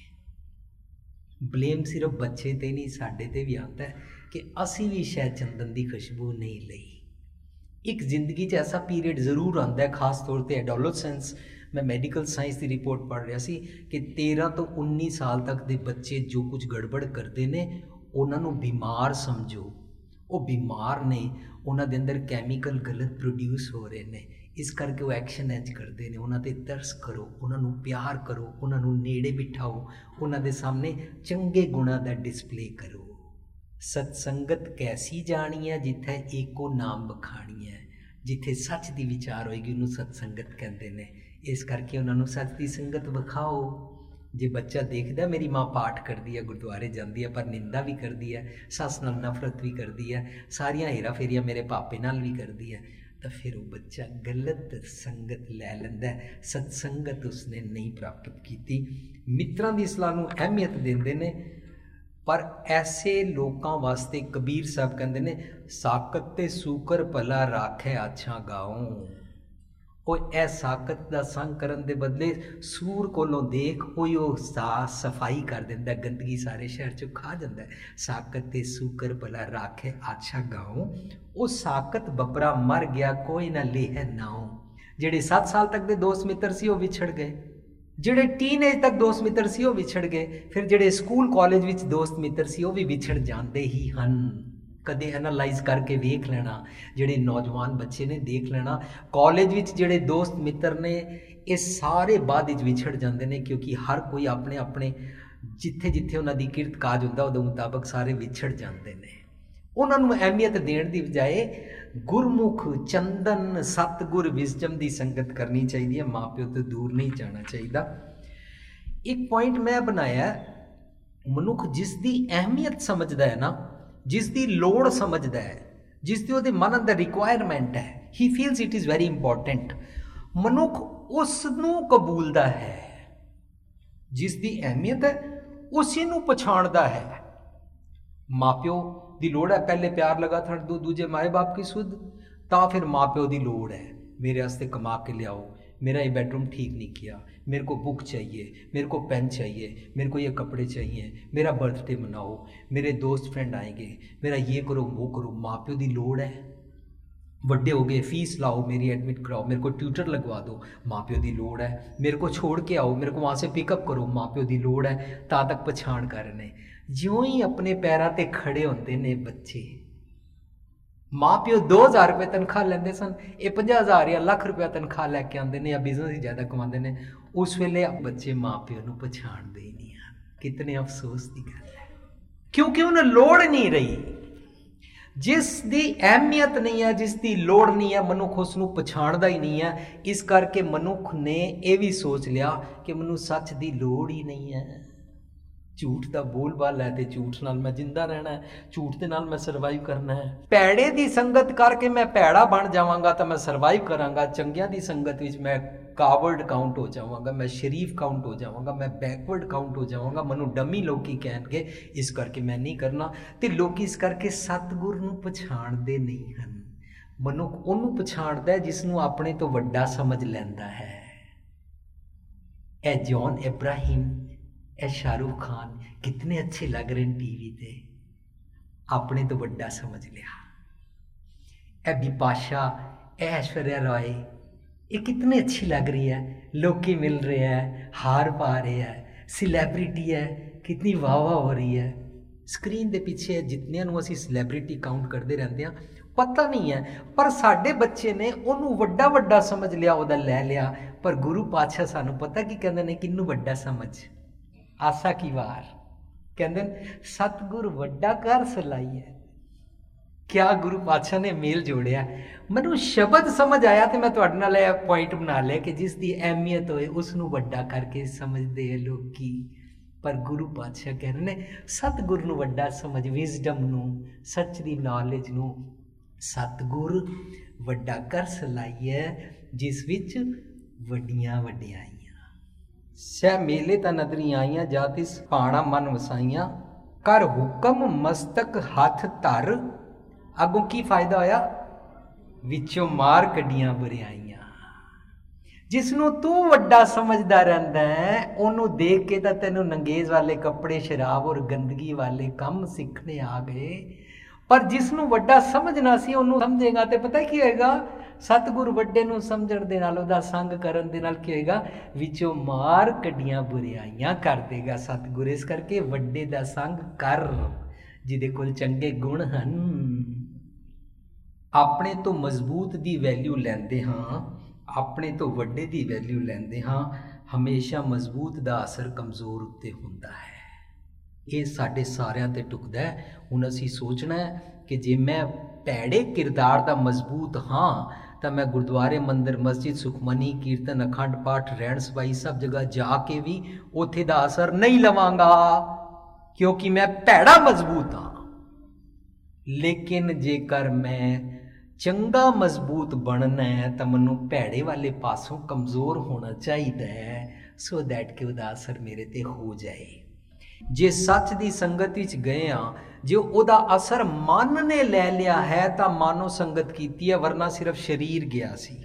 ब्लेम सिर्फ बच्चे ते नहीं साडे ते भी आता है कि असी भी शायद चंदन की खुशबू नहीं लई एक जिंदगी च ऐसा पीरियड जरूर आता है खास तौर पर एडोलसेंस मैं मैडिकल साइंस की रिपोर्ट पढ़ रहा सी कि तेरह तो उन्नीस साल तक के बच्चे जो कुछ गड़बड़ करते हैं उन्होंने बीमार समझो वो बीमार ने उन्होंने अंदर कैमिकल गलत प्रोड्यूस हो रहे हैं इस करके वो एक्शन एज करते हैं उन्होंने तरस करो उन्होंने प्यार करो उन्होंने नेड़े बिठाओ उन्होंने सामने चंगे गुणों का डिस्पले करो सत्संगत कैसी जानी है जिथे एको नाम बखानी है जिथे सच की विचार होएगी उन्होंने सत्संगत कहते हैं इस करके उन्होंने सच की संगत विखाओ जे बच्चा देखता मेरी माँ पाठ करती है गुरुद्वारे जाती है पर निंदा भी करती है सस नाल नफरत भी करती है सारिया हेरा फेरिया मेरे पापे नाल भी करती है तो फिर वो बच्चा गलत संगत लै लैंदा है सत्संगत उसने नहीं प्राप्त की मित्रां दी सलाह नूं अहमियत देंदे ने पर ऐसे लोगों वास्ते कबीर साहब कहते ने साकत ते सूकर भला राखे आछा गाऊं। ਉਹ ਇਹ ਸਾਕਤ ਦਾ ਸੰਗ ਕਰਨ ਦੇ ਬਦਲੇ ਸੂਰ ਕੋਲੋਂ ਦੇਖ ਕੋਈ ਉਹ ਸਾਫ ਸਫਾਈ ਕਰ ਦਿੰਦਾ, ਗੰਦਗੀ ਸਾਰੇ ਸ਼ਹਿਰ 'ਚੋਂ ਖਾ ਜਾਂਦਾ। ਸਾਕਤ ਤੇ ਸੂਕਰ ਭਲਾ ਰਾਖੇ ਆਛਾ ਗਾਉ। ਉਹ ਸਾਕਤ ਬੱਬਰਾ ਮਰ ਗਿਆ ਕੋਈ ਨਾ ਲੇਹ ਨਾਉ। ਜਿਹੜੇ ਸੱਤ ਸਾਲ ਤੱਕ ਦੇ ਦੋਸਤ ਮਿੱਤਰ ਸੀ ਉਹ ਵਿਛੜ ਗਏ, ਜਿਹੜੇ ਟੀਨੇਜ ਤੱਕ ਦੋਸਤ ਮਿੱਤਰ ਸੀ ਉਹ ਵਿਛੜ ਗਏ, ਫਿਰ ਜਿਹੜੇ ਸਕੂਲ ਕਾਲਜ ਵਿੱਚ ਦੋਸਤ ਮਿੱਤਰ ਸੀ ਉਹ ਵੀ ਵਿਛੜ ਜਾਂਦੇ ਹੀ ਹਨ। ਕਦੇ ਐਨਾਲਾਈਜ਼ ਕਰਕੇ ਵੇਖ ਲੈਣਾ, ਜਿਹੜੇ ਨੌਜਵਾਨ ਬੱਚੇ ਨੇ ਦੇਖ ਲੈਣਾ ਕਾਲਜ ਵਿੱਚ ਜਿਹੜੇ ਦੋਸਤ ਮਿੱਤਰ ਨੇ ਇਹ ਸਾਰੇ ਬਾਅਦ ਵਿੱਚ ਵਿਛੜ ਜਾਂਦੇ ਨੇ, ਕਿਉਂਕਿ ਹਰ ਕੋਈ ਆਪਣੇ ਆਪਣੇ ਜਿੱਥੇ ਜਿੱਥੇ ਉਹਨਾਂ ਦੀ ਕਿਰਤ ਕਾਜ ਹੁੰਦਾ ਉਹਦੇ ਮੁਤਾਬਕ ਸਾਰੇ ਵਿਛੜ ਜਾਂਦੇ ਨੇ। ਉਹਨਾਂ ਨੂੰ ਅਹਿਮੀਅਤ ਦੇਣ ਦੀ ਬਜਾਏ ਗੁਰਮੁਖ ਚੰਦਨ ਸਤਿਗੁਰ ਵਿਜ਼ਡਮ ਦੀ ਸੰਗਤ ਕਰਨੀ ਚਾਹੀਦੀ ਹੈ, ਮਾਂ ਪਿਓ ਤੋਂ ਦੂਰ ਨਹੀਂ ਜਾਣਾ ਚਾਹੀਦਾ। ਇੱਕ ਪੁਆਇੰਟ ਮੈਂ ਬਣਾਇਆ, ਮਨੁੱਖ ਜਿਸ ਦੀ ਅਹਿਮੀਅਤ ਸਮਝਦਾ ਹੈ ਨਾ, ਜਿਸ ਦੀ ਲੋੜ ਸਮਝਦਾ ਹੈ, ਜਿਸ ਦੀ ਉਹਦੇ ਮਨ ਅੰਦਰ ਰਿਕੁਆਇਰਮੈਂਟ ਹੈ, he feels it is very important, ਮਨੁੱਖ ਉਸ ਨੂੰ ਕਬੂਲਦਾ ਹੈ। ਜਿਸ ਦੀ ਅਹਿਮੀਅਤ ਹੈ ਉਸੇ ਨੂੰ ਪਛਾਣਦਾ ਹੈ। ਮਾਂ ਪਿਓ ਦੀ ਲੋੜ ਹੈ, ਪਹਿਲੇ ਪਿਆਰ ਲਗਾ ਥਾ, ਦੂ ਦੂਜੇ ਮਾਏ ਬਾਪ ਕੀ ਸੁਧ, ਤਾਂ ਫਿਰ ਮਾਂ ਪਿਓ ਦੀ ਲੋੜ ਹੈ, मेरे वास्ते कमा के ले आओ, मेरा ये बेडरूम ठीक नहीं किया, मेरे को बुक चाहिए, मेरे को पेन चाहिए, मेरे को ये कपड़े चाहिए, मेरा बर्थडे मनाओ, मेरे दोस्त फ्रेंड आएंगे, मेरा ये करो वो करो। माँ प्यो की लोड़ है। ਵੱਡੇ ਹੋ ਗਏ, फीस लाओ, मेरी एडमिट कराओ, मेरे को ट्यूटर लगवा दो, माँ प्यो की लोड़ है। मेरे को छोड़ के आओ, मेरे को वहाँ से पिकअप करो, माँ प्यो की लोड़ है। ਤਾਂ तक पछाण कर रहे ਜਿਉਂ ਹੀ अपने पैरों ते खड़े होंदे ने बच्चे। माँ प्यो दो हज़ार रुपये तनख्वाह लेंदे सन, ये पचास हज़ार या लख रुपया तनख्वाह लैके आते हैं या बिजनेस ही ज़्यादा कमाते हैं, उस वेले बच्चे माँ प्यो को पछाणदे ही नहीं हैं। कितने अफसोस की गल है, क्योंकि उन्हें लोड़ नहीं रही। जिस दी अहमियत नहीं है, जिस दी लोड़ नहीं है, मनुख उसनूं पछाणदा ही नहीं है। इस करके मनुख ने यह भी सोच लिया कि मैनूं सच की लोड़ ही नहीं है। झूठ का बोलबाला है, तो झूठ नाल मैं जिंदा रहना है, झूठ के नाल मैं सरवाइव करना है। भैड़े की संगत करके मैं भैड़ा बन जावांगा तो मैं सरवाइव करांगा, चंगियां की संगत विच मैं कावर्ड काउंट हो जावांगा, मैं शरीफ काउंट हो जावांगा, मैं बैकवर्ड काउंट हो जावांगा, मैनूं डमी लोग कहणगे। इस करके मैं नहीं करना। तो लोग इस करके सतगुर नूं पछाणदे नहीं हन। मनुख उहनूं पछाणदा है जिसनूं अपने तो वड्डा समझ लैंदा है। ए जॉन इब्राहिम, ए शाहरुख खान कितने अच्छे लग रहे हैं टीवी पे, अपने तो बड़ा समझ लिया। ए बिपाशा, ए ऐश्वर्या रॉय, ये कितनी अच्छी लग रही है, लोग मिल रहे हैं, हार पा रहे हैं, सिलैबरिटी है, कितनी वाह वाह हो रही है। स्क्रीन के पीछे जितने असी सिलैबरिटी काउंट करते रहते हैं, पता नहीं है, पर साडे बच्चे ने उन्होंने वड्डा वड्डा समझ लिया, उहदा लै लिया। पर गुरु पातशाह सानू पता की कहते हैं, किनू वड्डा समझ, आसा की वार कहते सतगुर वड्डा कर सलाइए। क्या गुरु पातशाह ने मेल जोड़िया। मैनू शब्द समझ आया तो मैं तुहाडे नाल यह पॉइंट बना लिया कि जिसकी अहमियत होए उसनू वड्डा करके समझते हैं लोग की। पर गुरु पातशाह कह रहे ने सतगुर नू वड्डा समझ, विजडम नू, सच दी नॉलेज नू सतगुर वड्डा कर सलाइए, जिस विच वड्डियां वड्डियाई सह मेले ता नदरी आईयां, जातिस पाणा मन वसाइयां, कर हुक्म मस्तक हाथ धर। अगों की फायदा होया, विचों मार कड्डियां बुराइयां। जिसनों तू वड्डा समझदा रहिंदा है, ओनू देख के तां तैनूं नंगेज वाले कपड़े, शराब और गंदगी वाले काम सीखने आ गए। पर जिसनों वड्डा समझना सी ओनू समझेगा तो पता की होएगा, सतगुर वड्डे नूं समझण दे नाल, उहदा संग करन दे नाल की होएगा, विचों मार कड्डियां बुराइयां कर देगा सतगुर। इस करके वड्डे दा संग कर, जिहदे कोल चंगे गुण हन। अपने तो मजबूत दी वैल्यू लैंदे हां, अपने तो वड्डे दी वैल्यू लैंदे हां, हमेशा मजबूत दा असर कमज़ोर उत्ते हुंदा है। ये साडे सारियां ते टुकदा है। हुण असीं सोचना है कि जे मैं भैड़े किरदार दा मजबूत हाँ तो मैं गुरुद्वारे, मंदिर, मस्जिद, सुखमनी, कीर्तन, अखंड पाठ, रहन सफाई सब जगह जाके भी उत्थे दा असर नहीं लवांगा, क्योंकि मैं भैड़ा मजबूत हाँ। लेकिन जेकर मैं चंगा मजबूत बनना है तो मैनू भैड़े वाले पासों कमज़ोर होना चाहिए, सो दैट कि उहदा असर मेरे ते हो जाए। जे सच की संगत विच गए हाँ, जो उहदा असर मन ने ले लिया है तो मानो संगत कीती है, वरना सिर्फ शरीर गया सी।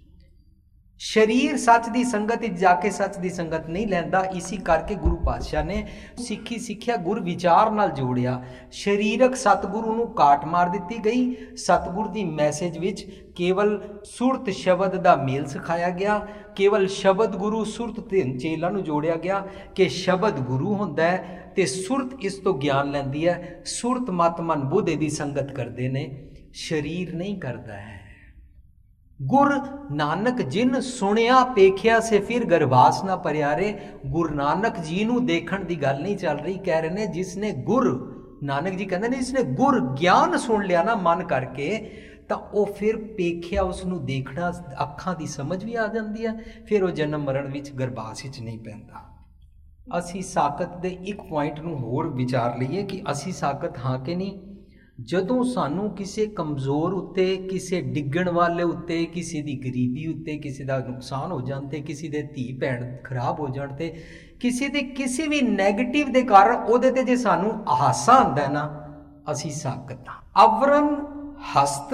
शरीर सच की संगत विच जाके सच की संगत नहीं लैंदा। इसी करके गुरु पातशाह ने सिੱਖੀ सिੱਖਿਆ गुर विचार नाल जोड़िया। शरीरक सतगुरु नूं काट मार दिती गई। सतगुर की मैसेज विच केवल सुरत शब्द का मेल सिखाया गया। केवल शब्द गुरु सुरत ते चेला नूं जोड़िया गया कि शब्द गुरु हुंदा है ते सुरत इस तो ज्ञान लैंदी है। सुरत मत मन बुध दी संगत करते ने, शरीर नहीं करता है। गुर नानक जिन सुनिया पेखिया से फिर गर्भास ना परियारे। गुरु नानक जी नूं देखण दी गल नहीं चल रही, कह रहे ने जिसने गुर, नानक जी कहते ने जिसने गुर ज्ञान सुन लिया ना मन करके, तो वह फिर पेखिया उसनूं देखना, अखां दी समझ भी आ जाती है, फिर वह जन्म मरण विच गर्भास विच नहीं पैंदा। असी साकत दे एक पॉइंट नूं होर विचार लईए कि असी साकत हाँ कि नहीं। जदों सानू किसी कमज़ोर उत्ते, किसी डिग्गण वाले उत्ते, किसी की गरीबी उत्ते, किसी का नुकसान हो जाते, किसी के धी भैन खराब हो जाते, किसी के किसी भी नैगेटिव के कारण उहदे ते जे सानू हासा आंदा है ना, असी साकत हां। अवरन हस्त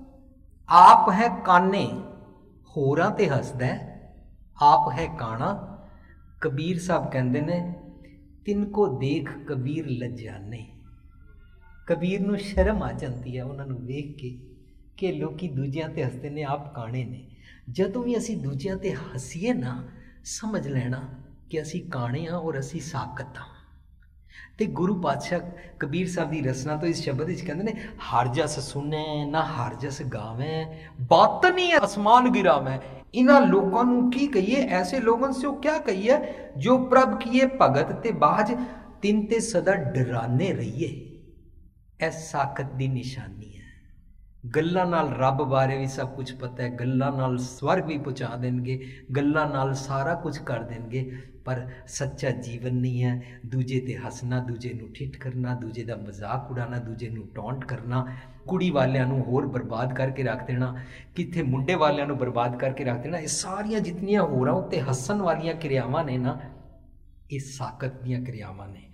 आप है काने, होरां ते हसदा है, आप है काना। कबीर साहब कहते ने तिनको देख कबीर लज्जाने। कबीर नूं शर्म आ जाती है उन्होंने वेख के कि लोग दूजियां ते हसते ने, आप काणे ने। जदों भी असी दूजियां ते हसीए ना, समझ लेना कि असी काणे हाँ और असी साकत हाँ। तो गुरु पातशाह कबीर साहब की रचना तो इस शब्द कहते ने, हर जस सुने ना हर जस गावे, बात नहीं है आसमान गिरा में। इन्हां लोगों नूं की कहिए, ऐसे लोगों से क्या कहिए जो प्रभ किए भगत ते बाज, तिन ते सदा डराने रहिए। यह साकत की निशानी है। गल्लां नाल रब बारे भी सब कुछ पता है, गल्लां नाल स्वर्ग भी पहुँचा देंगे, गल्लां नाल सारा कुछ कर देंगे, पर सच्चा जीवन नहीं है। दूजे ते हसना, दूजे नूं ठिठ करना, दूजे का मजाक उड़ाना, दूजे नूं टॉन्ट करना, कुड़ी वालियां नूं होर बर्बाद करके रख देना, कित्थे मुंडे वालियां नूं बर्बाद करके रख देना। ये सारियां जितनियां होरां उत्ते हसन वालियां क्रियावां ने ना, ये साकत दीयां क्रियावां ने।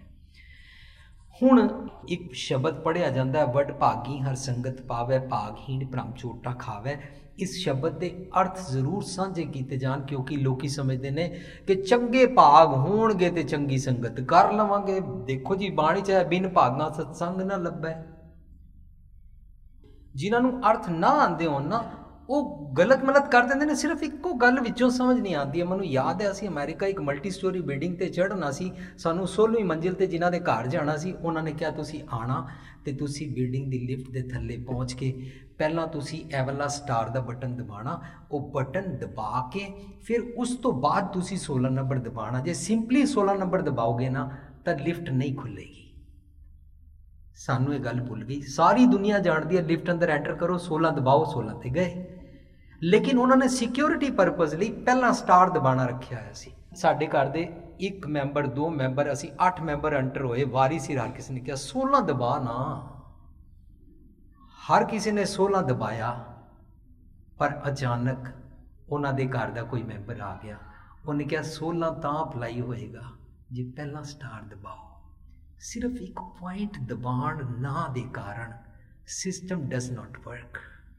हुण एक शब्द पढ़िया जाता है, वड भागी हर संगत पावै, भागहीन भ्रम चोटा खावै। इस शब्द के अर्थ जरूर साझे किए जान, क्योंकि लोग समझते हैं कि चंगे भाग होणगे ते चंगी संगत कर लवांगे। देखो जी बाणी च बिन भागा सत्संग ना लभै। जिन्होंने अर्थ ना आते हो ना, वो गलत मलत कर देंगे ने। सिर्फ एको गल विचों समझ नहीं आती है। मैनूं याद है असीं अमेरिका एक मल्टी स्टोरी बिल्डिंग ते चढ़ना सी, सानूं सोलहवीं मंजिल ते जिन्हां दे घर जाना सी, उन्होंने कहा तुसीं आना ते तुसीं बिल्डिंग दी लिफ्ट दे थल्ले पहुँच के पहलां तुसीं ए वाला स्टार दा बटन दबाना, वो बटन दबा के फिर उस तो बाद तुसीं सोलह नंबर दबाना। जे सिंपली सोलह नंबर दबाओगे ना तो लिफ्ट नहीं खुलेगी। सानू ये गल भुल गई। सारी दुनिया जानती है लिफ्ट अंदर एंटर करो, सोलह दबाओ, सोलह ते गए। लेकिन उन्होंने सिक्योरिटी परपज़ लई पहला स्टार दबाना रखा है। सी साडे घर दे एक मैंबर, दो मैंबर, असी अठ मैंबर एंटर होए, वारी सिर हर किसी ने कहा सोलह दबा ना। हर किसी ने सोलह दबाया, पर अचानक उन्हों दे घर का कोई मैंबर आ गया। उन्हें कहा सोलह तां अप्लाई होएगा जे पहला स्टार दबाओ। सिर्फ एक पॉइंट दबाण ना दे कारण सिस्टम डज नॉट वर्क।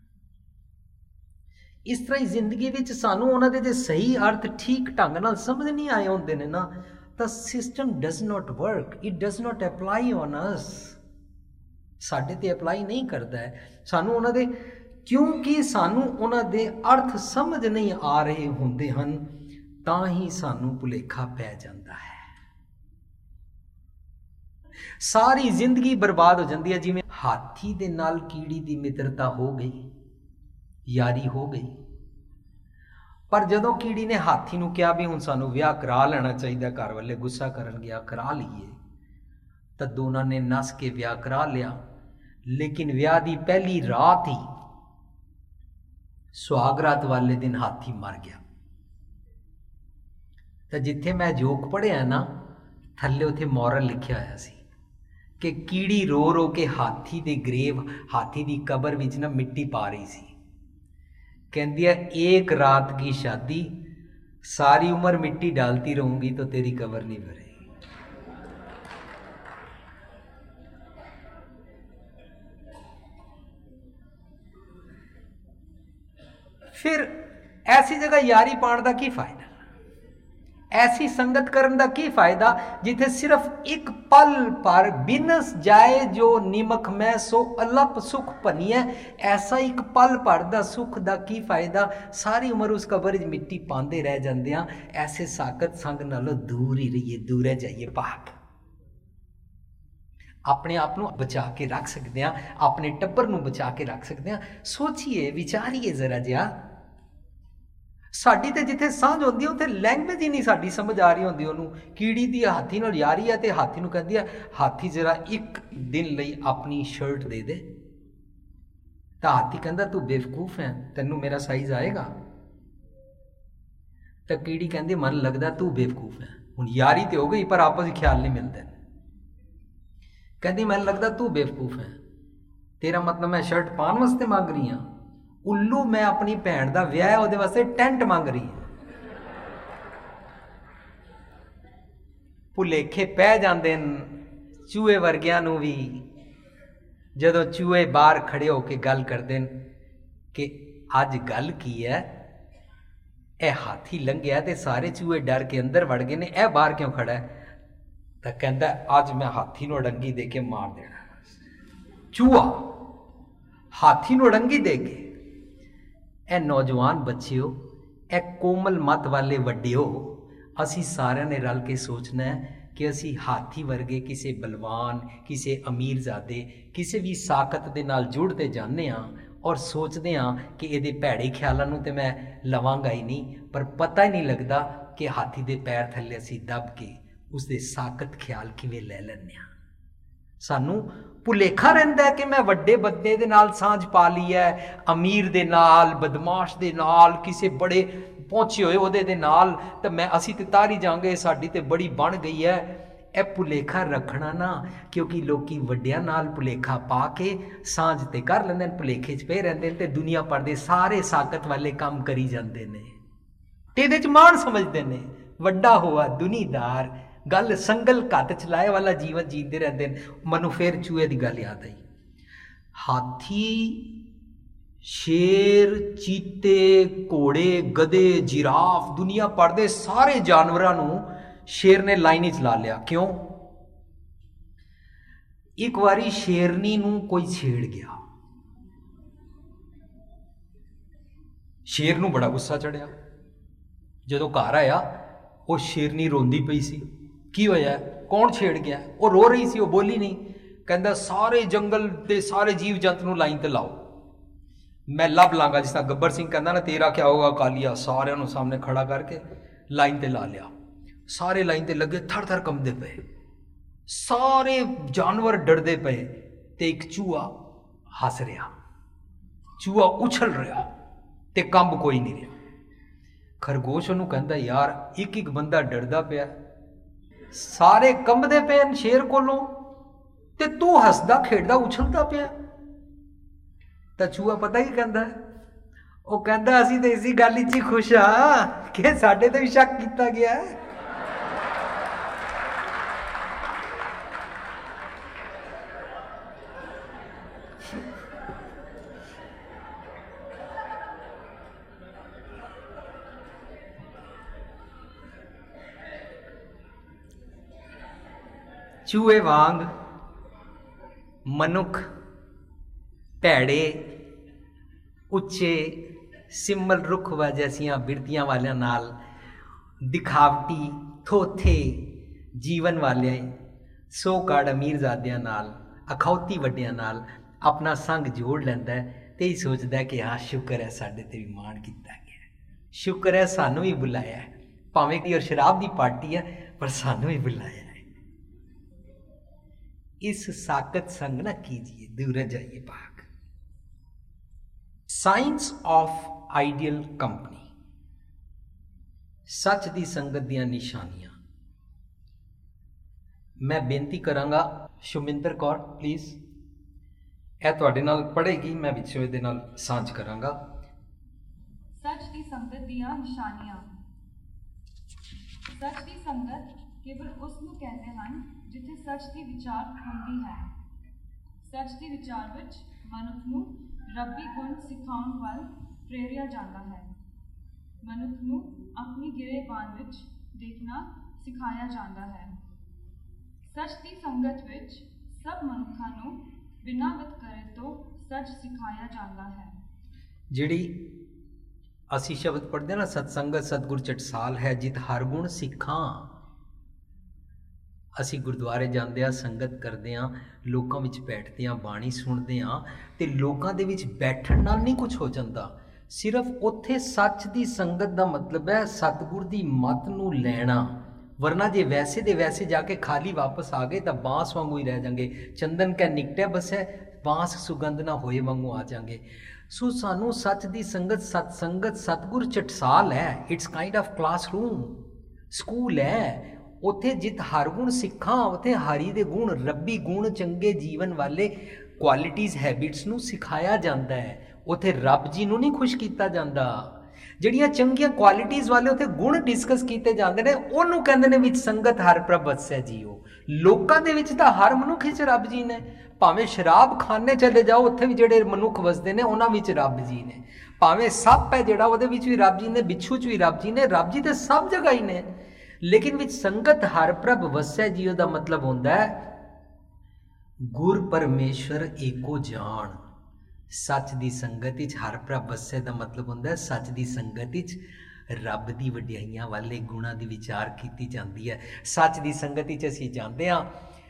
इस तरह ही जिंदगी विच सानू उन्होंने जे सही अर्थ ठीक ढंग नाल समझ नहीं आए होंदे ने ना, तो system does not work, it does not apply on us. साडे ते अप्लाई नहीं करता है। सानू उन्होंने, क्योंकि सानू उन्होंने अर्थ समझ नहीं आ रहे होंदे हन, तां ही सानू भुलेखा पै जाता है। सारी जिंदगी बर्बाद हो जाती है। जिवें हाथी दे नाल कीड़ी दी मित्रता हो गई, यारी हो गई, पर जदों कीड़ी ने हाथी नूं कहा भी हुण सानू विआह करा लेना चाहिए, घर वाले गुस्सा करन गया, करा लीए, तो दोनों ने नस के विआह करा लिया। लेकिन विआह की पहली रात ही सुहागरात वाले दिन हाथी मर गया। तो जिथे मैं जोक पढ़िया ना, थल्ले उथे मॉरल लिखिया होया सी कि कीड़ी रो रो के हाथी दे ग्रेव, हाथी दी कबर विच ना मिट्टी पा रही सी। कहती है एक रात की शादी, सारी उम्र मिट्टी डालती रहूंगी तो तेरी कबर नहीं भरेगी। फिर ऐसी जगह यारी पाण दा की फायदा, ऐसी संगत करन दा की फायदा जिथे सिर्फ एक पल पर बिनस जाए जो निमक में सो अलप सुख भनिए। ऐसा एक पल भर दा सुख दा की फायदा, सारी उम्र उस कबर च मिट्टी पांदे रह जांदे आ। ऐसे साकत संग नालों दूर ही रहिए, दूर जाइए भाग। अपने आप को बचा के रख सकते हैं, अपने टब्बर को बचा के रख सकते हैं। सोचिए विचारिए जरा जिहा, साडी ते जिथे सांझ होंदी उत्थे लैंग्वेज ही नहीं साडी समझ आ रही होंदी ओनू। कीड़ी दी हाथी नाल यारी है ते हाथी नू कहंदी है हाथी जरा एक दिन लई अपनी शर्ट दे दे, तो हाथी कहंदा तू बेवकूफ है, तैनू मेरा साइज आएगा? तो कीड़ी कहंदी मन लगदा तू बेवकूफ है। हुण यारी तो हो गई पर आपस में ख्याल नहीं मिलते। कहंदी मन लगदा तू बेवकूफ है, तेरा मतलब मैं शर्ट पान वास्ते मांग रही हाँ? उल्लू मैं अपनी भैन का विआह उहदे वास्ते टेंट मांग रही है। भुलेखे पै जांदे न चूहे वर्गियां नूं भी, जदों चूहे बाहर खड़े होके गल करदे न कि अज गल की है, ए हाथी लंघिया ते सारे चूहे डर के अंदर वड़ गए ने, ए बाहर क्यों खड़ा है? तो कहता अज मैं हाथी नूं अड़ंगी दे के मार देना। चूहा हाथी नूं अड़ंगी दे के। ए नौजवान बच्चिओ, ए कोमल मत वाले वड्डिओ, असी सारे ने रल के सोचना है कि असी हाथी वर्गे किसी बलवान, किसी अमीरजादे, किसी भी साकत दे नाल जुड़ते जाने हाँ और सोचते हाँ कि ये भैड़े ख्यालों नूं ते मैं लवांगा ही नहीं, पर पता ही नहीं लगता कि हाथी दे पैर थल्ले असी दब के उसके साकत ख्याल किवें लै लैंदे हां। सानू भुलेखा रहिंदा है कि मैं वड्डे बंदे दे नाल सांझ पा ली है, अमीर दे नाल, बदमाश दे नाल, किसी बड़े पहुंचे हुए ओहदे दे नाल, तो मैं असी ते तारी जांगे, साडी ते बड़ी बन गई है। ए भुलेखा रखना ना, क्योंकि लोग वड्डियां नाल भुलेखा पा के सांझ ते कर लैंदे ने, भुलेखे च पे रहिंदे ने ते दुनिया भर दे सारे साकत वाले काम करी जांदे ने ते इहदे च मान समझदे ने। वड्डा होआ दुनीदार गल संगल घत चलाए वाला जीवन जीते रहते हैं। मनु फिर चूहे की गल याद आई। हाथी, शेर, चीते, घोड़े, गधे, जिराफ, दुनिया भर दे सारे जानवरों नूं शेर ने लाइन च ला लिया। क्यों? एक बारी शेरनी नूं कोई छेड़ गया, शेर नूं बड़ा गुस्सा चढ़िया। जदों घर आया वो शेरनी रोंदी पई सी, की होया, कौन छेड़ गया? वो रो रही सी, वो बोली नहीं। कहंदा सारे जंगल के सारे जीव जंतु नूं लाइन ते लाओ, मैं लभ लांगा। जिस तरह गब्बर सिंह कहंदा ना तेरा क्या होगा कालिया, सारे नूं सामने खड़ा करके लाइन ते ला लिया। सारे लाइन ते लगे, थर थर कंबदे पे, सारे जानवर डरदे पे, ते एक चूहा हस रहा, चूहा उछल रहा ते कंब कोई नहीं रहा। खरगोश उन्होंने कहता यार एक एक बंदा डरदा पिया, सारे कंबदे पे शेर कोलों, ते तू हसदा खेडदा उछलदा पिया। तो चूहा पता ही कहता, वो कहता असी तो इसी गल ही खुश हाँ कि साडे ते भी शक किया गया है। चूहे वांग मनुख भैड़े, उच्चे, सिमल रुख व जैसिया बिरतियां वाले नाल, दिखावटी थोथे जीवन वाले सो काड़ अमीरजादियां नाल, अखौती वड्डियां नाल अपना संग जोड़ लैंदा है ते ही सोचता है कि हाँ शुक्र है साडे ते भी मान किया गया, शुक्र है सानू भी बुलाया है, भावें कि और शराब की पार्टी है पर सानू भी बुलाया है। इस साकत संग ना कीजिए, दूर जाइए भाग। साइंस ऑफ आइडियल कंपनी, सच दी संगत दियां निशानियां। मैं बेनती करांगा शुमिंदर कौर प्लीज, यह तुहाडे नाल पढ़ेगी, मैं विचों इहदे नाल सांझ करांगा। सच दी संगत दियां निशानियां। सच दी संगत केवल उस नूं कहते हैं जिथे सच दी विचार होंदी है। सच दी विचार विच मनुख नूं रब्बी गुण सिखाउण वल ਪ੍ਰੇਰਿਆ ਜਾਂਦਾ ਹੈ। ਮਨੁੱਖ ਨੂੰ ਆਪਣੀ ਗਿਰੇਬਾਨ ਵਿੱਚ ਦੇਖਣਾ ਸਿਖਾਇਆ ਜਾਂਦਾ ਹੈ। ਸੱਚ ਦੀ ਸੰਗਤ ਵਿੱਚ ਸਭ ਮਨੁੱਖਾਂ ਨੂੰ ਬਿਨਾਂ ਵਿਤਕਰੇ ਤੋਂ ਸੱਚ ਸਿਖਾਇਆ ਜਾਂਦਾ ਹੈ। ਜਿਹੜੀ ਅਸੀਂ ਸ਼ਬਦ ਪੜ੍ਹਦੇ ਨਾ, ਸਤਸੰਗਤ ਸਤਿਗੁਰ ਚਟਸਾਲ ਹੈ ਜਿਤ ਹਰ ਗੁਣ ਸਿੱਖਾਂ। ਅਸੀਂ ਗੁਰਦੁਆਰੇ ਜਾਂਦੇ ਹਾਂ, ਸੰਗਤ ਕਰਦੇ ਹਾਂ, ਲੋਕਾਂ ਵਿੱਚ ਬੈਠਦੇ ਹਾਂ, ਬਾਣੀ ਸੁਣਦੇ ਹਾਂ, ਤੇ ਲੋਕਾਂ ਦੇ ਵਿੱਚ ਬੈਠਣ ਨਾਲ ਨਹੀਂ ਕੁਝ ਹੋ ਜਾਂਦਾ। ਸਿਰਫ ਉੱਥੇ ਸੱਚ ਦੀ ਸੰਗਤ ਦਾ ਮਤਲਬ ਹੈ ਸਤਿਗੁਰ ਦੀ ਮੱਤ ਨੂੰ ਲੈਣਾ। ਵਰਨਾ ਜੇ ਵੈਸੇ ਦੇ ਵੈਸੇ ਜਾ ਕੇ ਖਾਲੀ ਵਾਪਸ ਆ ਗਏ ਤਾਂ ਬਾਂਸ ਵਾਂਗੂ ਹੀ ਰਹਿ ਜਾਂਗੇ। ਚੰਦਨ ਕੈ ਨਿਕਟਿਆ ਬਸੈ, ਬਾਂਸ ਸੁਗੰਧ ਨਾ ਹੋਏ ਵਾਂਗੂ ਆ ਜਾਂਗੇ। ਸੋ ਸਾਨੂੰ ਸੱਚ ਦੀ ਸੰਗਤ, ਸਤ ਸੰਗਤ ਸਤਿਗੁਰ ਚਟਸਾਲ ਹੈ। It's kind of classroom, school ਹੈ। ਉੱਥੇ ਜਿਤ ਹਰ ਗੁਣ ਸਿੱਖਾਂ, ਉੱਥੇ ਹਰੀ ਦੇ ਗੁਣ, ਰੱਬੀ ਗੁਣ, ਚੰਗੇ ਜੀਵਨ ਵਾਲੇ ਕੁਆਲਿਟੀਜ਼, ਹੈਬਿਟਸ ਨੂੰ ਸਿਖਾਇਆ ਜਾਂਦਾ ਹੈ। ਉੱਥੇ ਰੱਬ ਜੀ ਨੂੰ ਨਹੀਂ ਖੁਸ਼ ਕੀਤਾ ਜਾਂਦਾ। ਜਿਹੜੀਆਂ ਚੰਗੀਆਂ ਕੁਆਲਿਟੀਜ਼ ਵਾਲੇ ਉੱਥੇ ਗੁਣ ਡਿਸਕਸ ਕੀਤੇ ਜਾਂਦੇ ਨੇ, ਉਹਨੂੰ ਕਹਿੰਦੇ ਨੇ ਵਿੱਚ ਸੰਗਤ ਹਰ ਪ੍ਰਭ ਵਸੈ ਜੀਓ। ਲੋਕਾਂ ਦੇ ਵਿੱਚ ਤਾਂ ਹਰ ਮਨੁੱਖ ਵਿੱਚ ਰੱਬ ਜੀ ਨੇ। ਭਾਵੇਂ ਸ਼ਰਾਬ ਖਾਨੇ ਚਲੇ ਜਾਓ, ਉੱਥੇ ਵੀ ਜਿਹੜੇ ਮਨੁੱਖ ਵਸਦੇ ਨੇ ਉਹਨਾਂ ਵਿੱਚ ਰੱਬ ਜੀ ਨੇ। ਭਾਵੇਂ ਸੱਪ ਹੈ ਜਿਹੜਾ, ਉਹਦੇ ਵਿੱਚ ਵੀ ਰੱਬ ਜੀ ਨੇ, ਬਿੱਛੂ 'ਚ ਵੀ ਰੱਬ ਜੀ ਨੇ। ਰੱਬ ਜੀ ਤਾਂ ਸਭ ਜਗ੍ਹਾ ਹੀ ਨੇ। ਲੇਕਿਨ ਵਿੱਚ ਸੰਗਤ ਹਰ ਪ੍ਰਭ ਵਸੈ ਜੀਓ ਦਾ ਮਤਲਬ ਹੁੰਦਾ ਹੈ ਗੁਰ ਪਰਮੇਸ਼ਵਰ ਏਕੋ ਜਾਣ। ਸੱਚ ਦੀ ਸੰਗਤ ਵਿੱਚ ਹਰ ਪ੍ਰਭ ਵਸੈ ਦਾ ਮਤਲਬ ਹੁੰਦਾ ਹੈ ਸੱਚ ਦੀ ਸੰਗਤ ਵਿੱਚ ਰੱਬ ਦੀ ਵਡਿਆਈਆਂ ਵਾਲੇ ਗੁਣਾਂ ਦੀ ਵਿਚਾਰ ਕੀਤੀ ਜਾਂਦੀ ਹੈ। ਸੱਚ ਦੀ ਸੰਗਤ ਵਿੱਚ ਅਸੀਂ ਜਾਂਦੇ ਹਾਂ,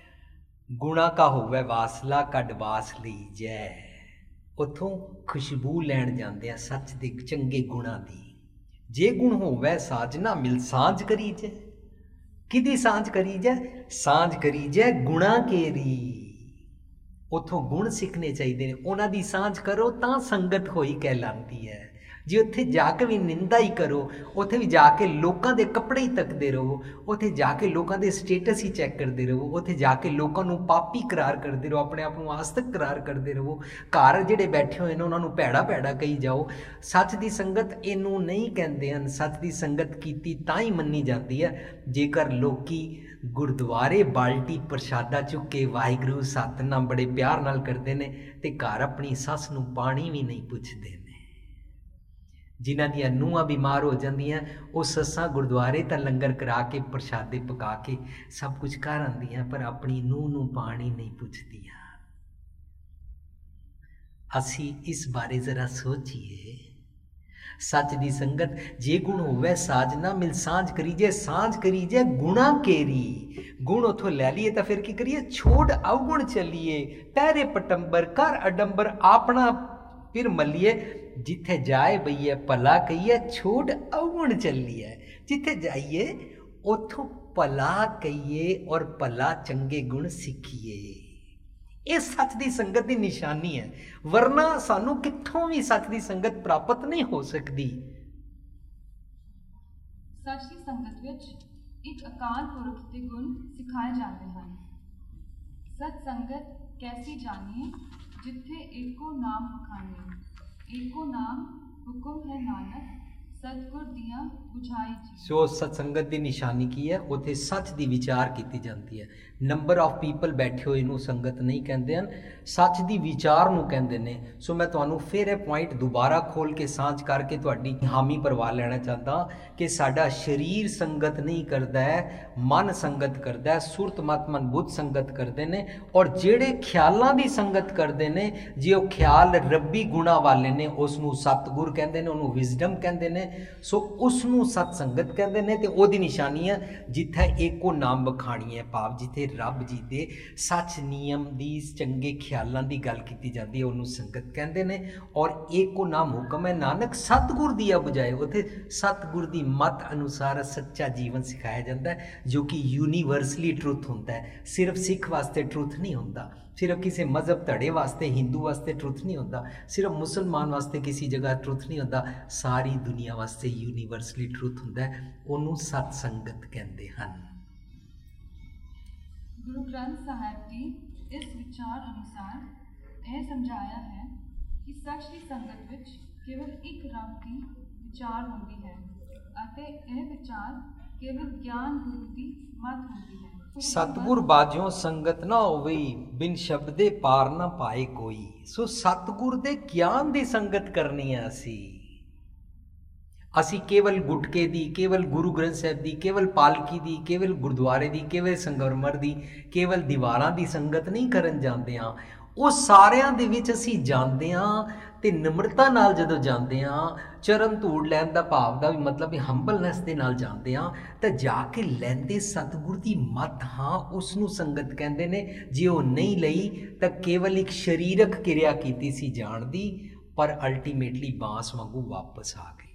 ਗੁਣਾ ਕਾ ਹੋਵੇ ਵਾਸਲਾ ਕੱਢ ਵਾਸ ਲਈ ਜੈ। ਉੱਥੋਂ ਖੁਸ਼ਬੂ ਲੈਣ ਜਾਂਦੇ ਆ ਸੱਚ ਦੇ ਚੰਗੇ ਗੁਣਾਂ ਦੀ। ਜੇ ਗੁਣ ਹੋਵੇ ਸਾਜਨਾ ਮਿਲ ਸਾਂਝ ਕਰੀ ਜੈ। ਕਿਹਦੀ ਸਾਂਝ ਕਰੀ ਜੈ? ਸਾਂਝ ਕਰੀ ਜੈ ਗੁਣਾ ਕੇਰੀ। ਉੱਥੋਂ ਗੁਣ ਸਿੱਖਣੇ ਚਾਹੀਦੇ ਨੇ, ਉਹਨਾਂ ਦੀ ਸਾਂਝ ਕਰੋ ਤਾਂ ਸੰਗਤ ਹੋਈ ਕਹਿਲਾਂਦੀ ਹੈ। ਜੇ ਉੱਥੇ ਜਾ ਕੇ ਵੀ ਨਿੰਦਾ ਹੀ ਕਰੋ, ਉੱਥੇ ਵੀ ਜਾ ਕੇ ਲੋਕਾਂ ਦੇ ਕੱਪੜੇ ਹੀ ਤੱਕਦੇ ਰਹੋ, ਉੱਥੇ ਜਾ ਕੇ ਲੋਕਾਂ ਦੇ ਸਟੇਟਸ ਹੀ ਚੈੱਕ ਕਰਦੇ ਰਹੋ, ਉੱਥੇ ਜਾ ਕੇ ਲੋਕਾਂ ਨੂੰ ਪਾਪੀ ਕਰਾਰ ਕਰਦੇ ਰਹੋ, ਆਪਣੇ ਆਪ ਨੂੰ ਆਸਤਕ ਕਰਾਰ ਕਰਦੇ ਰਹੋ, ਘਰ ਜਿਹੜੇ ਬੈਠੇ ਹੋਏ ਨੇ ਉਹਨਾਂ ਨੂੰ ਭੈੜਾ ਭੈੜਾ ਕਹੀ ਜਾਓ। ਸੱਚ ਦੀ ਸੰਗਤ ਇਹਨੂੰ ਨਹੀਂ ਕਹਿੰਦੇ ਹਨ। ਸੱਚ ਦੀ ਸੰਗਤ ਕੀਤੀ ਤਾਂ ਹੀ ਮੰਨੀ ਜਾਂਦੀ ਹੈ ਜੇਕਰ ਲੋਕੀ ਗੁਰਦੁਆਰੇ ਬਾਲਟੀ ਪ੍ਰਸ਼ਾਦਾ ਚੁੱਕ ਕੇ ਵਾਹਿਗੁਰੂ ਸਤਿਨਾਮ ਬੜੇ ਪਿਆਰ ਨਾਲ ਕਰਦੇ ਨੇ ਤੇ ਘਰ ਆਪਣੀ ਸੱਸ ਨੂੰ ਪਾਣੀ ਵੀ ਨਹੀਂ ਪੁੱਛਦੇ ਨੇ। ਜਿਨ੍ਹਾਂ ਦੀਆਂ ਨੂੰਹਾਂ ਬਿਮਾਰ ਹੋ ਜਾਂਦੀਆਂ, ਉਹ ਸੱਸਾਂ ਗੁਰਦੁਆਰੇ ਤਾਂ ਲੰਗਰ ਕਰਾ ਕੇ ਪ੍ਰਸ਼ਾਦੇ ਪਕਾ ਕੇ ਸਭ ਕੁਝ ਕਰ ਆਉਂਦੀਆਂ, ਪਰ ਆਪਣੀ ਨੂੰਹ ਨੂੰ ਪਾਣੀ ਨਹੀਂ ਪੁੱਛਦੀਆਂ। ਅਸੀਂ ਇਸ ਬਾਰੇ ਜ਼ਰਾ ਸੋਚੀਏ। ਸੱਚ ਦੀ ਸੰਗਤ ਜੇ ਗੁਣ ਹੋਵੇ ਸਾਜਨਾ ਮਿਲ ਸਾਂਝ ਕਰੀਜੇ। ਸਾਂਝ ਕਰੀਜੇ ਗੁਣਾ ਕੇਰੀ। ਗੁਣ ਉਥੋਂ ਲੈ ਲਈਏ ਤਾਂ ਫਿਰ ਕੀ ਕਰੀਏ? ਛੋੜ ਅਵਗੁਣ ਚੱਲੀਏ। ਪਹਿਰੇ ਪਟੰਬਰ ਕਰ ਅਡੰਬਰ ਆਪਣਾ ਫਿਰ ਮੱਲੀਏ। ਜਿੱਥੇ ਜਾਏ ਬਈਏ ਭਲਾ ਕਹੀਏ, ਛੋੜ ਅਵਗੁਣ ਚੱਲੀਏ। ਜਿੱਥੇ ਜਾਈਏ ਉਥੋਂ ਭਲਾ ਕਹੀਏ ਔਰ ਭਲਾ ਚੰਗੇ ਗੁਣ ਸਿੱਖੀਏ। ਇਹ ਸੱਚ ਦੀ ਸੰਗਤ ਦੀ ਨਿਸ਼ਾਨੀ ਹੈ। ਵਰਨਾ ਸਾਨੂੰ ਕਿੱਥੋਂ ਵੀ ਸੱਚ ਦੀ ਸੰਗਤ ਪ੍ਰਾਪਤ ਨਹੀਂ ਹੋ ਸਕਦੀ। ਸੱਚ ਦੀ ਸੰਗਤ ਵਿੱਚ ਇੱਕ ਅਕਾਲ ਪੁਰਖ ਦੇ ਗੁਣ ਸਿਖਾਏ ਜਾਂਦੇ ਹਨ। ਸਤ ਸੰਗਤ ਕੈਸੀ ਜਾਣੀਏ, ਜਿੱਥੇ ਏਕੋ ਨਾਮ ਬਖਾਨੀਏ। ਏਕੋ ਨਾਮ ਹੁਕਮ ਹੈ ਨਾਨਕ, ਸਤਿਗੁਰ ਦੀਆਂ ਬੁਝਾਈ ਜੀ। ਸੋ ਸਤਸੰਗਤ ਦੀ ਨਿਸ਼ਾਨੀ ਕੀ ਹੈ? ਉੱਥੇ ਸੱਚ ਦੀ ਵਿਚਾਰ ਕੀਤੀ ਜਾਂਦੀ ਹੈ। ਨੰਬਰ ਆਫ ਪੀਪਲ ਬੈਠੇ ਹੋਏ ਨੂੰ ਸੰਗਤ ਨਹੀਂ ਕਹਿੰਦੇ ਹਨ, ਸੱਚ ਦੀ ਵਿਚਾਰ ਨੂੰ ਕਹਿੰਦੇ ਨੇ। ਸੋ ਮੈਂ ਤੁਹਾਨੂੰ ਫਿਰ ਇਹ ਪੁਆਇੰਟ ਦੁਬਾਰਾ ਖੋਲ ਕੇ ਸਾਂਝ ਕਰਕੇ ਤੁਹਾਡੀ ਹਾਮੀ ਭਰਵਾ ਲੈਣਾ ਚਾਹੁੰਦਾ ਕਿ ਸਾਡਾ ਸਰੀਰ ਸੰਗਤ ਨਹੀਂ ਕਰਦਾ ਹੈ, ਮਨ ਸੰਗਤ ਕਰਦਾ ਹੈ। ਸੁਰਤ ਮਤ ਮਨ ਬੁੱਧ ਸੰਗਤ ਕਰਦੇ ਨੇ। ਔਰ ਜਿਹੜੇ ਖਿਆਲਾਂ ਦੀ ਸੰਗਤ ਕਰਦੇ ਨੇ, ਜੇ ਉਹ ਖਿਆਲ ਰੱਬੀ ਗੁਣਾ ਵਾਲੇ ਨੇ, ਉਸ ਨੂੰ ਸਤਿਗੁਰ ਕਹਿੰਦੇ ਨੇ, ਉਹਨੂੰ ਵਿਜ਼ਡਮ ਕਹਿੰਦੇ ਨੇ। ਸੋ ਉਸ ਨੂੰ ਸਤ ਸੰਗਤ ਕਹਿੰਦੇ ਨੇ। ਤੇ ਉਹਦੀ ਨਿਸ਼ਾਨੀ ਹੈ ਜਿੱਥੇ ਏਕੋ ਨਾਮ ਬਖਾਣੀ ਹੈ, ਭਾਵ ਜਿੱਥੇ ਰੱਬ ਜੀ ਦੇ ਸੱਚ ਨਿਯਮ ਦੀ ਚੰਗੇ ਖਿਆਲਾਂ ਦੀ ਗੱਲ ਕੀਤੀ ਜਾਂਦੀ ਹੈ, ਉਹਨੂੰ ਸੰਗਤ ਕਹਿੰਦੇ ਨੇ। ਔਰ ਏਕੋ ਨਾਮ ਹੁਕਮ ਹੈ ਨਾਨਕ, ਸਤਿਗੁਰ ਦੀ ਬੁਝਾਏ। ਉੱਥੇ ਸਤਿਗੁਰ ਦੀ ਮੱਤ ਅਨੁਸਾਰ ਸੱਚਾ ਜੀਵਨ ਸਿਖਾਇਆ ਜਾਂਦਾ ਹੈ, ਜੋ ਕਿ ਯੂਨੀਵਰਸਲੀ ਟਰੁੱਥ ਹੁੰਦਾ ਹੈ। ਸਿਰਫ ਸਿੱਖ ਵਾਸਤੇ ਟਰੁੱਥ ਨਹੀਂ ਹੁੰਦਾ, ਸਿਰਫ ਕਿਸੇ ਮਜ਼ਹਬ ਧੜੇ ਵਾਸਤੇ, ਹਿੰਦੂ ਵਾਸਤੇ ਟਰੁੱਥ ਨਹੀਂ ਹੁੰਦਾ, ਸਿਰਫ ਮੁਸਲਮਾਨ ਵਾਸਤੇ ਕਿਸੇ ਜਗ੍ਹਾ ਟਰੁੱਥ ਨਹੀਂ ਹੁੰਦਾ। ਸਾਰੀ ਦੁਨੀਆ ਵਾਸਤੇ ਯੂਨੀਵਰਸਲੀ ਟਰੁੱਥ ਹੁੰਦਾ ਹੈ। ਉਹਨੂੰ ਸਤ ਸੰਗਤ ਕਹਿੰਦੇ ਹਨ। ਗੁਰੂ ਗ੍ਰੰਥ ਸਾਹਿਬ ਦੀ ਇਸ ਵਿਚਾਰ ਅਨੁਸਾਰ ਇਹ ਸਮਝਾਇਆ ਹੈ ਕਿ ਸੱਚ ਦੀ ਸੰਗਤ ਵਿੱਚ ਕੇਵਲ ਇੱਕ ਰੱਬ ਦੀ ਵਿਚਾਰ ਹੁੰਦੀ ਹੈ ਅਤੇ ਇਹ ਵਿਚਾਰ ਕੇਵਲ ਗਿਆਨ ਗੁਰੂ ਦੀ ਮੱਤ ਹੁੰਦੀ ਹੈ। ਸਤਿਗੁਰ ਬਾਝੋਂ ਸੰਗਤ ਨਾ ਹੋਵੇ, ਬਿਨ ਸ਼ਬਦੇ ਪਾਰ ਨਾ ਪਾਏ ਕੋਈ। ਸੋ ਸਤਿਗੁਰ ਦੇ ਗਿਆਨ ਦੀ ਸੰਗਤ ਕਰਨੀ ਹੈ ਅਸੀਂ। ਅਸੀਂ ਕੇਵਲ ਗੁਟਕੇ ਦੀ, ਕੇਵਲ ਗੁਰੂ ਗ੍ਰੰਥ ਸਾਹਿਬ ਦੀ, ਕੇਵਲ ਪਾਲਕੀ ਦੀ, ਕੇਵਲ ਗੁਰਦੁਆਰੇ ਦੀ, ਕੇਵਲ ਸੰਗਮਰਮਰ ਦੀ, ਕੇਵਲ ਦੀਵਾਰਾਂ ਦੀ ਸੰਗਤ ਨਹੀਂ ਕਰਨ ਜਾਂਦੇ ਹਾਂ। ਉਹ ਸਾਰਿਆਂ ਦੇ ਵਿੱਚ ਅਸੀਂ ਜਾਂਦੇ ਹਾਂ ਅਤੇ ਨਿਮਰਤਾ ਨਾਲ ਜਦੋਂ ਜਾਂਦੇ ਹਾਂ, ਚਰਨ ਧੂੜ ਲੈਣ ਦਾ ਭਾਵ ਦਾ ਵੀ ਮਤਲਬ ਵੀ ਹੰਬਲਨੈਸ ਦੇ ਨਾਲ ਜਾਂਦੇ ਹਾਂ, ਤਾਂ ਜਾ ਕੇ ਲੈਂਦੇ ਸਤਿਗੁਰ ਦੀ ਮੱਤ ਹਾਂ, ਉਸ ਨੂੰ ਸੰਗਤ ਕਹਿੰਦੇ ਨੇ। ਜੇ ਉਹ ਨਹੀਂ ਲਈ ਤਾਂ ਕੇਵਲ ਇੱਕ ਸਰੀਰਕ ਕਿਰਿਆ ਕੀਤੀ ਸੀ ਜਾਣ ਦੀ, ਪਰ ਅਲਟੀਮੇਟਲੀ ਬਾਂਸ ਵਾਂਗੂ ਵਾਪਸ ਆ ਗਈ।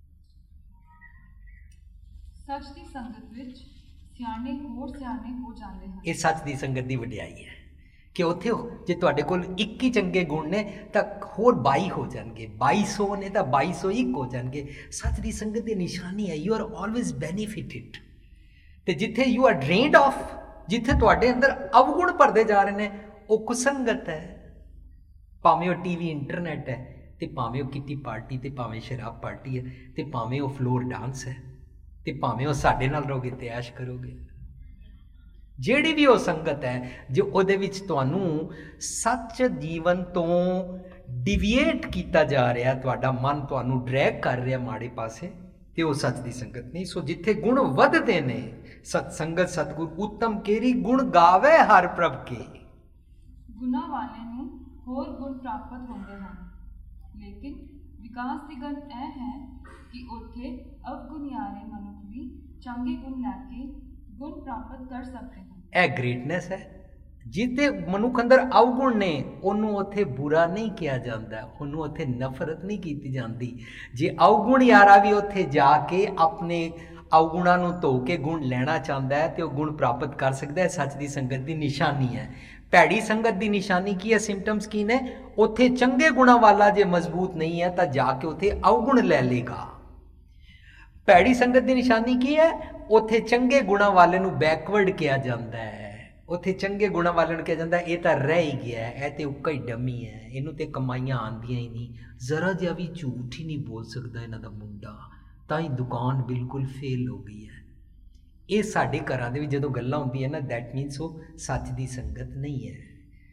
ਸੱਚ ਦੀ ਸੰਗਤ ਵਿੱਚ ਸਿਆਣੇ ਹੋਰ ਸਿਆਣੇ ਹੋ ਜਾਂਦੇ ਹਨ। ਇਹ ਸੱਚ ਦੀ ਸੰਗਤ ਦੀ ਵਡਿਆਈ ਹੈ ਕਿ ਉੱਥੇ ਜੇ ਤੁਹਾਡੇ ਕੋਲ ਇੱਕੀ ਚੰਗੇ ਗੁਣ ਨੇ ਤਾਂ ਹੋਰ ਬਾਈ ਹੋ ਜਾਣਗੇ, ਬਾਈ ਸੌ ਨੇ ਤਾਂ ਬਾਈ ਸੌ ਇੱਕ ਹੋ ਜਾਣਗੇ। ਸੱਚ ਦੀ ਸੰਗਤ ਦੀ ਨਿਸ਼ਾਨੀ ਹੈ ਯੂ ਆਰ ਆਲਵੇਜ਼ ਬੈਨੀਫਿਟਿਡ। ਅਤੇ ਜਿੱਥੇ ਯੂ ਆਰ ਡਰੇਨਡ ਆਫ, ਜਿੱਥੇ ਤੁਹਾਡੇ ਅੰਦਰ ਅਵਗੁਣ ਭਰਦੇ ਜਾ ਰਹੇ ਨੇ, ਉਹ ਕੁਸੰਗਤ ਹੈ। ਭਾਵੇਂ ਉਹ ਟੀ ਵੀ ਇੰਟਰਨੈਟ ਹੈ, ਅਤੇ ਭਾਵੇਂ ਉਹ ਕਿੱਟੀ ਪਾਰਟੀ, ਅਤੇ ਭਾਵੇਂ ਸ਼ਰਾਬ ਪਾਰਟੀ ਹੈ, ਅਤੇ ਭਾਵੇਂ ਉਹ ਫਲੋਰ ਡਾਂਸ ਹੈ, ਅਤੇ ਭਾਵੇਂ ਉਹ ਸਾਡੇ ਨਾਲ ਰਹੋਗੇ ਅਤੇ ਐਸ਼ ਕਰੋਗੇ। ਜਿਹੜੀ ਵੀ ਉਹ ਸੰਗਤ ਹੈ ਜੋ ਉਹਦੇ ਵਿੱਚ ਤੁਹਾਨੂੰ ਸੱਚ ਜੀਵਨ ਤੋਂ ਡਿਵੀਏਟ ਕੀਤਾ ਜਾ ਰਿਹਾ, ਤੁਹਾਡਾ ਮਨ ਤੁਹਾਨੂੰ ਡਰੈਗ ਕਰ ਰਿਹਾ ਮਾੜੇ ਪਾਸੇ, ਤੇ ਉਹ ਸੱਚ ਦੀ ਸੰਗਤ ਨਹੀਂ। ਸੋ ਜਿੱਥੇ ਗੁਣ ਵੱਧਦੇ ਨੇ, ਸਤ ਸੰਗਤ ਸਤਿਗੁਰ ਉੱਤਮ ਕੇਰੀ, ਗੁਣ ਗਾਵੇ ਹਰ ਪ੍ਰਭ ਕੇ। ਗੁਣਾਂ ਵਾਲੇ ਨੂੰ ਹੋਰ ਗੁਣ ਪ੍ਰਾਪਤ ਹੁੰਦੇ ਹਨ, ਲੇਕਿਨ ਵਿਕਾਸ ਦੀ ਗੱਲ ਇਹ ਹੈ ਕਿ ਉੱਥੇ ਅਵਗੁਣਿਆਰੇ ਮਨੁੱਖ ਵੀ ਚੰਗੇ ਗੁਣ ਲੈ ਕੇ ਗੁਣ ਪ੍ਰਾਪਤ ਕਰ ਸਕਦੇ ਹਨ। ਇਹ ਗ੍ਰੇਟਨੈਸ ਹੈ। ਜਿਹਦੇ ਮਨੁੱਖ ਅੰਦਰ ਅਵਗੁਣ ਨੇ, ਉਹਨੂੰ ਉੱਥੇ ਬੁਰਾ ਨਹੀਂ ਕਿਹਾ ਜਾਂਦਾ, ਉਹਨੂੰ ਉੱਥੇ ਨਫ਼ਰਤ ਨਹੀਂ ਕੀਤੀ ਜਾਂਦੀ। ਜੇ ਅਵਗੁਣ ਯਾਰਾ ਵੀ ਉੱਥੇ ਜਾ ਕੇ ਆਪਣੇ ਅਵਗੁਣਾਂ ਨੂੰ ਧੋ ਕੇ ਗੁਣ ਲੈਣਾ ਚਾਹੁੰਦਾ ਹੈ, ਤੇ ਉਹ ਗੁਣ ਪ੍ਰਾਪਤ ਕਰ ਸਕਦਾ ਹੈ। ਸੱਚ ਦੀ ਸੰਗਤ ਦੀ ਨਿਸ਼ਾਨੀ ਹੈ। ਭੈੜੀ ਸੰਗਤ ਦੀ ਨਿਸ਼ਾਨੀ ਕੀ ਹੈ, ਸਿੰਪਟਮਸ ਕੀ ਨੇ? ਉੱਥੇ ਚੰਗੇ ਗੁਣਾਂ ਵਾਲਾ ਜੇ ਮਜ਼ਬੂਤ ਨਹੀਂ ਹੈ ਤਾਂ ਜਾ ਕੇ ਉੱਥੇ ਅਵਗੁਣ ਲੈ ਲੇਗਾ। ਭੈੜੀ ਸੰਗਤ ਦੀ ਨਿਸ਼ਾਨੀ ਕੀ ਹੈ? ਉੱਥੇ ਚੰਗੇ ਗੁਣਾਂ ਵਾਲੇ ਨੂੰ ਬੈਕਵਰਡ ਕਿਹਾ ਜਾਂਦਾ ਹੈ। ਉੱਥੇ ਚੰਗੇ ਗੁਣਾਂ ਵਾਲੇ ਨੂੰ ਕਿਹਾ ਜਾਂਦਾ ਇਹ ਤਾਂ ਰਹਿ ਹੀ ਗਿਆ, ਇਹ ਤਾਂ ਉੱਕਾ ਹੀ ਡੰਮੀ ਹੈ, ਇਹਨੂੰ ਤਾਂ ਕਮਾਈਆਂ ਆਉਂਦੀਆਂ ਹੀ ਨਹੀਂ, ਜ਼ਰਾ ਜਿਹਾ ਵੀ ਝੂਠ ਹੀ ਨਹੀਂ ਬੋਲ ਸਕਦਾ ਇਹਨਾਂ ਦਾ ਮੁੰਡਾ, ਤਾਂ ਹੀ ਦੁਕਾਨ ਬਿਲਕੁਲ ਫੇਲ ਹੋ ਗਈ ਹੈ। ਇਹ ਸਾਡੇ ਘਰਾਂ ਦੇ ਵਿੱਚ ਜਦੋਂ ਗੱਲਾਂ ਹੁੰਦੀਆਂ ਨਾ, ਦੈਟ ਮੀਨਸ ਉਹ ਸੱਚ ਦੀ ਸੰਗਤ ਨਹੀਂ ਹੈ।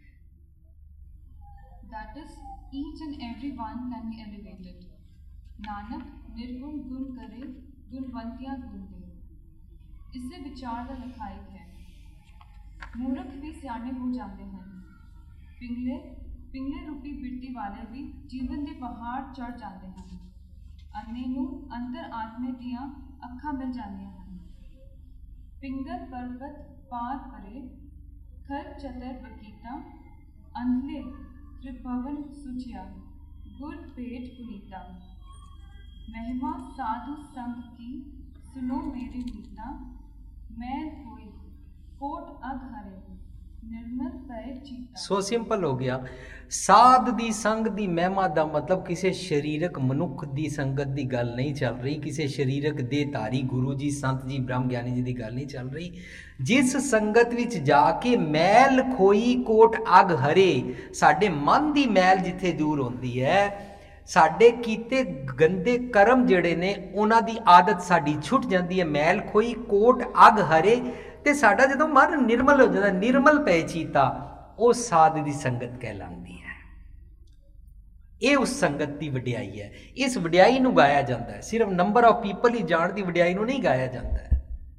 That is, each and every one can be elevated. Nanak ਨਿਰਗੁਣ ਗੁਣ ਕਰੇ, ਗੁਣਵੰਤਿਆਂ ਗੁਣ ਦੇ। ਇਸੇ ਵਿਚਾਰ ਦਾ ਲਖਾਇਕ ਹੈ। ਮੂਰਖ ਵੀ ਸਿਆਣੇ ਹੋ ਜਾਂਦੇ ਹਨ। ਪਿੰਗਲੇ ਪਿੰਗਲੇ ਰੂਪੀ ਬਿਰਤੀ ਵਾਲੇ ਵੀ ਜੀਵਨ ਦੇ ਪਹਾੜ ਚੜ੍ਹ ਜਾਂਦੇ ਹਨ। ਅੰਨੇ ਨੂੰ ਅੰਤਰ ਆਤਮੇ ਦੀਆਂ ਅੱਖਾਂ ਮਿਲ ਜਾਂਦੀਆਂ ਹਨ। ਪਿੰਗਲ ਪਰਬਤ ਪਾਰ ਪਰੇ, ਖਰ ਚਤਰ ਬਕੀਤਾ, ਅੰਧਲੇ त्रिभुवन सुचिया, गुर पेट पुनीता। महिमा साधु संग की, सुनो मेरे मीता। मैं कोई कोट अग हरे, निर्मल पै चीता। सो सिंपल हो गया। साध दी संग दी महिमा दा मतलब किसी शरीरक मनुख दी संगत दी गल नहीं चल रही, किसी शरीरक देहधारी गुरु जी संत जी ब्रह्म ज्ञानी जी दी गल नहीं चल रही। जिस संगत विच जाके मैल खोई कोट अग हरे, साडे मन दी मैल जिथे दूर होंदी है, साडे कीते गंदे कर्म जिहड़े ने उन्हां दी आदत साडी छुट जाती है। मैल खोई कोट अग हरे, ते साडा जदों मन निर्मल हो जाता, निर्मल पै चीता, वो साध दी संगत कहलांदी है। ये उस संगत की वडियाई है। इस वडियाई नूं गाया जाता है, सिर्फ नंबर ऑफ पीपल ही जाण दी वडियाई नूं नहीं गाया जाता है।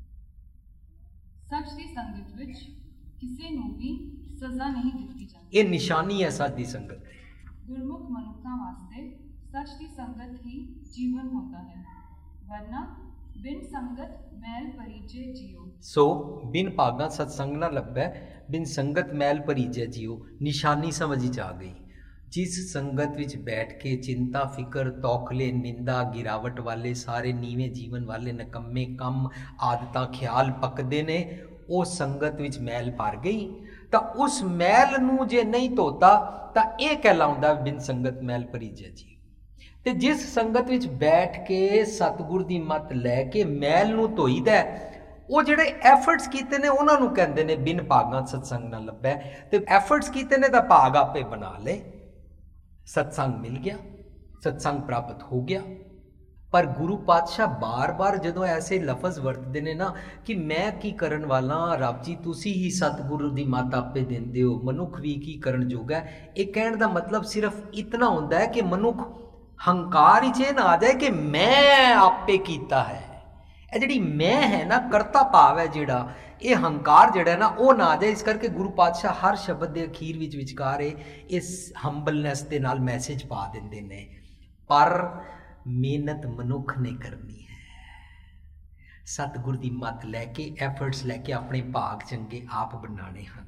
सच दी संगत विच किसी नूं भी सज़ा नहीं दित्ती जाती। ये निशानी है सच दी संगत दी। गुरमुख मनुक्खां वास्ते सच दी संगत ही जीवन होता है, वरना बिन संगत मैल परिचय जियो। सो बिन भागा सत्संग ना लभै, बिन संगत मैल परिचय जियो। निशानी समझ आ गई। जिस संगत विच बैठ के चिंता फिकर तौखले निंदा गिरावट वाले सारे नीवें जीवन वाले नकम्मे कम आदतां ख्याल पकदे ने, वो संगत विच मैल भर गई, तो उस मैल नूं जे नहीं धोता तो यह कहलाउंदा बिन संगत मैल परिचय जियो। ते जिस संगत विच बैठ के सतगुर दी मत लैके मैल नूं धोईदा, वो जिहड़े एफर्ट्स कीते ने उन्हां नूं कहंदे ने बिन भागां सत्संग ना लभै। ते एफर्ट्स कीते ने तां भाग आपे बना ले, सत्संग मिल गया, सत्संग प्राप्त हो गया। पर गुरु पातशाह बार बार जदों ऐसे लफज वरतदे ने ना कि मैं की करन वाला, रब जी तुसी ही सतगुरु दी मत आपे दिंदे हो, मनुख भी की करन जोगा है। ये कहण दा मतलब सिर्फ इतना हुंदा है कि मनुख हंकार च ना आ जाए कि मैं आपे कीता है। ਇਹ ਜਿਹੜੀ मैं है ना करता भाव है ਜਿਹੜਾ ਇਹ ਹੰਕਾਰ ਜਿਹੜਾ ਨਾ ਉਹ ਨਾ ਆ ਜਾਏ। ਇਸ ਕਰਕੇ ਗੁਰੂ ਪਾਤਸ਼ਾਹ ਹਰ ਸ਼ਬਦ ਦੇ ਅਖੀਰ ਵਿੱਚ ਵਿਚਕਾਰ ਇਸ ਹੰਬਲਨੈਸ ਦੇ ਨਾਲ ਮੈਸੇਜ ਪਾ ਦਿੰਦੇ ਨੇ, ਪਰ ਮਿਹਨਤ ਮਨੁੱਖ ਨੇ ਕਰਨੀ ਹੈ। ਸਤਿਗੁਰ ਦੀ ਮੱਤ ਲੈ ਕੇ, ਐਫਰਟਸ ਲੈ ਕੇ ਆਪਣੇ ਭਾਗ ਚੰਗੇ ਆਪ ਬਣਾਉਣੇ ਹਨ।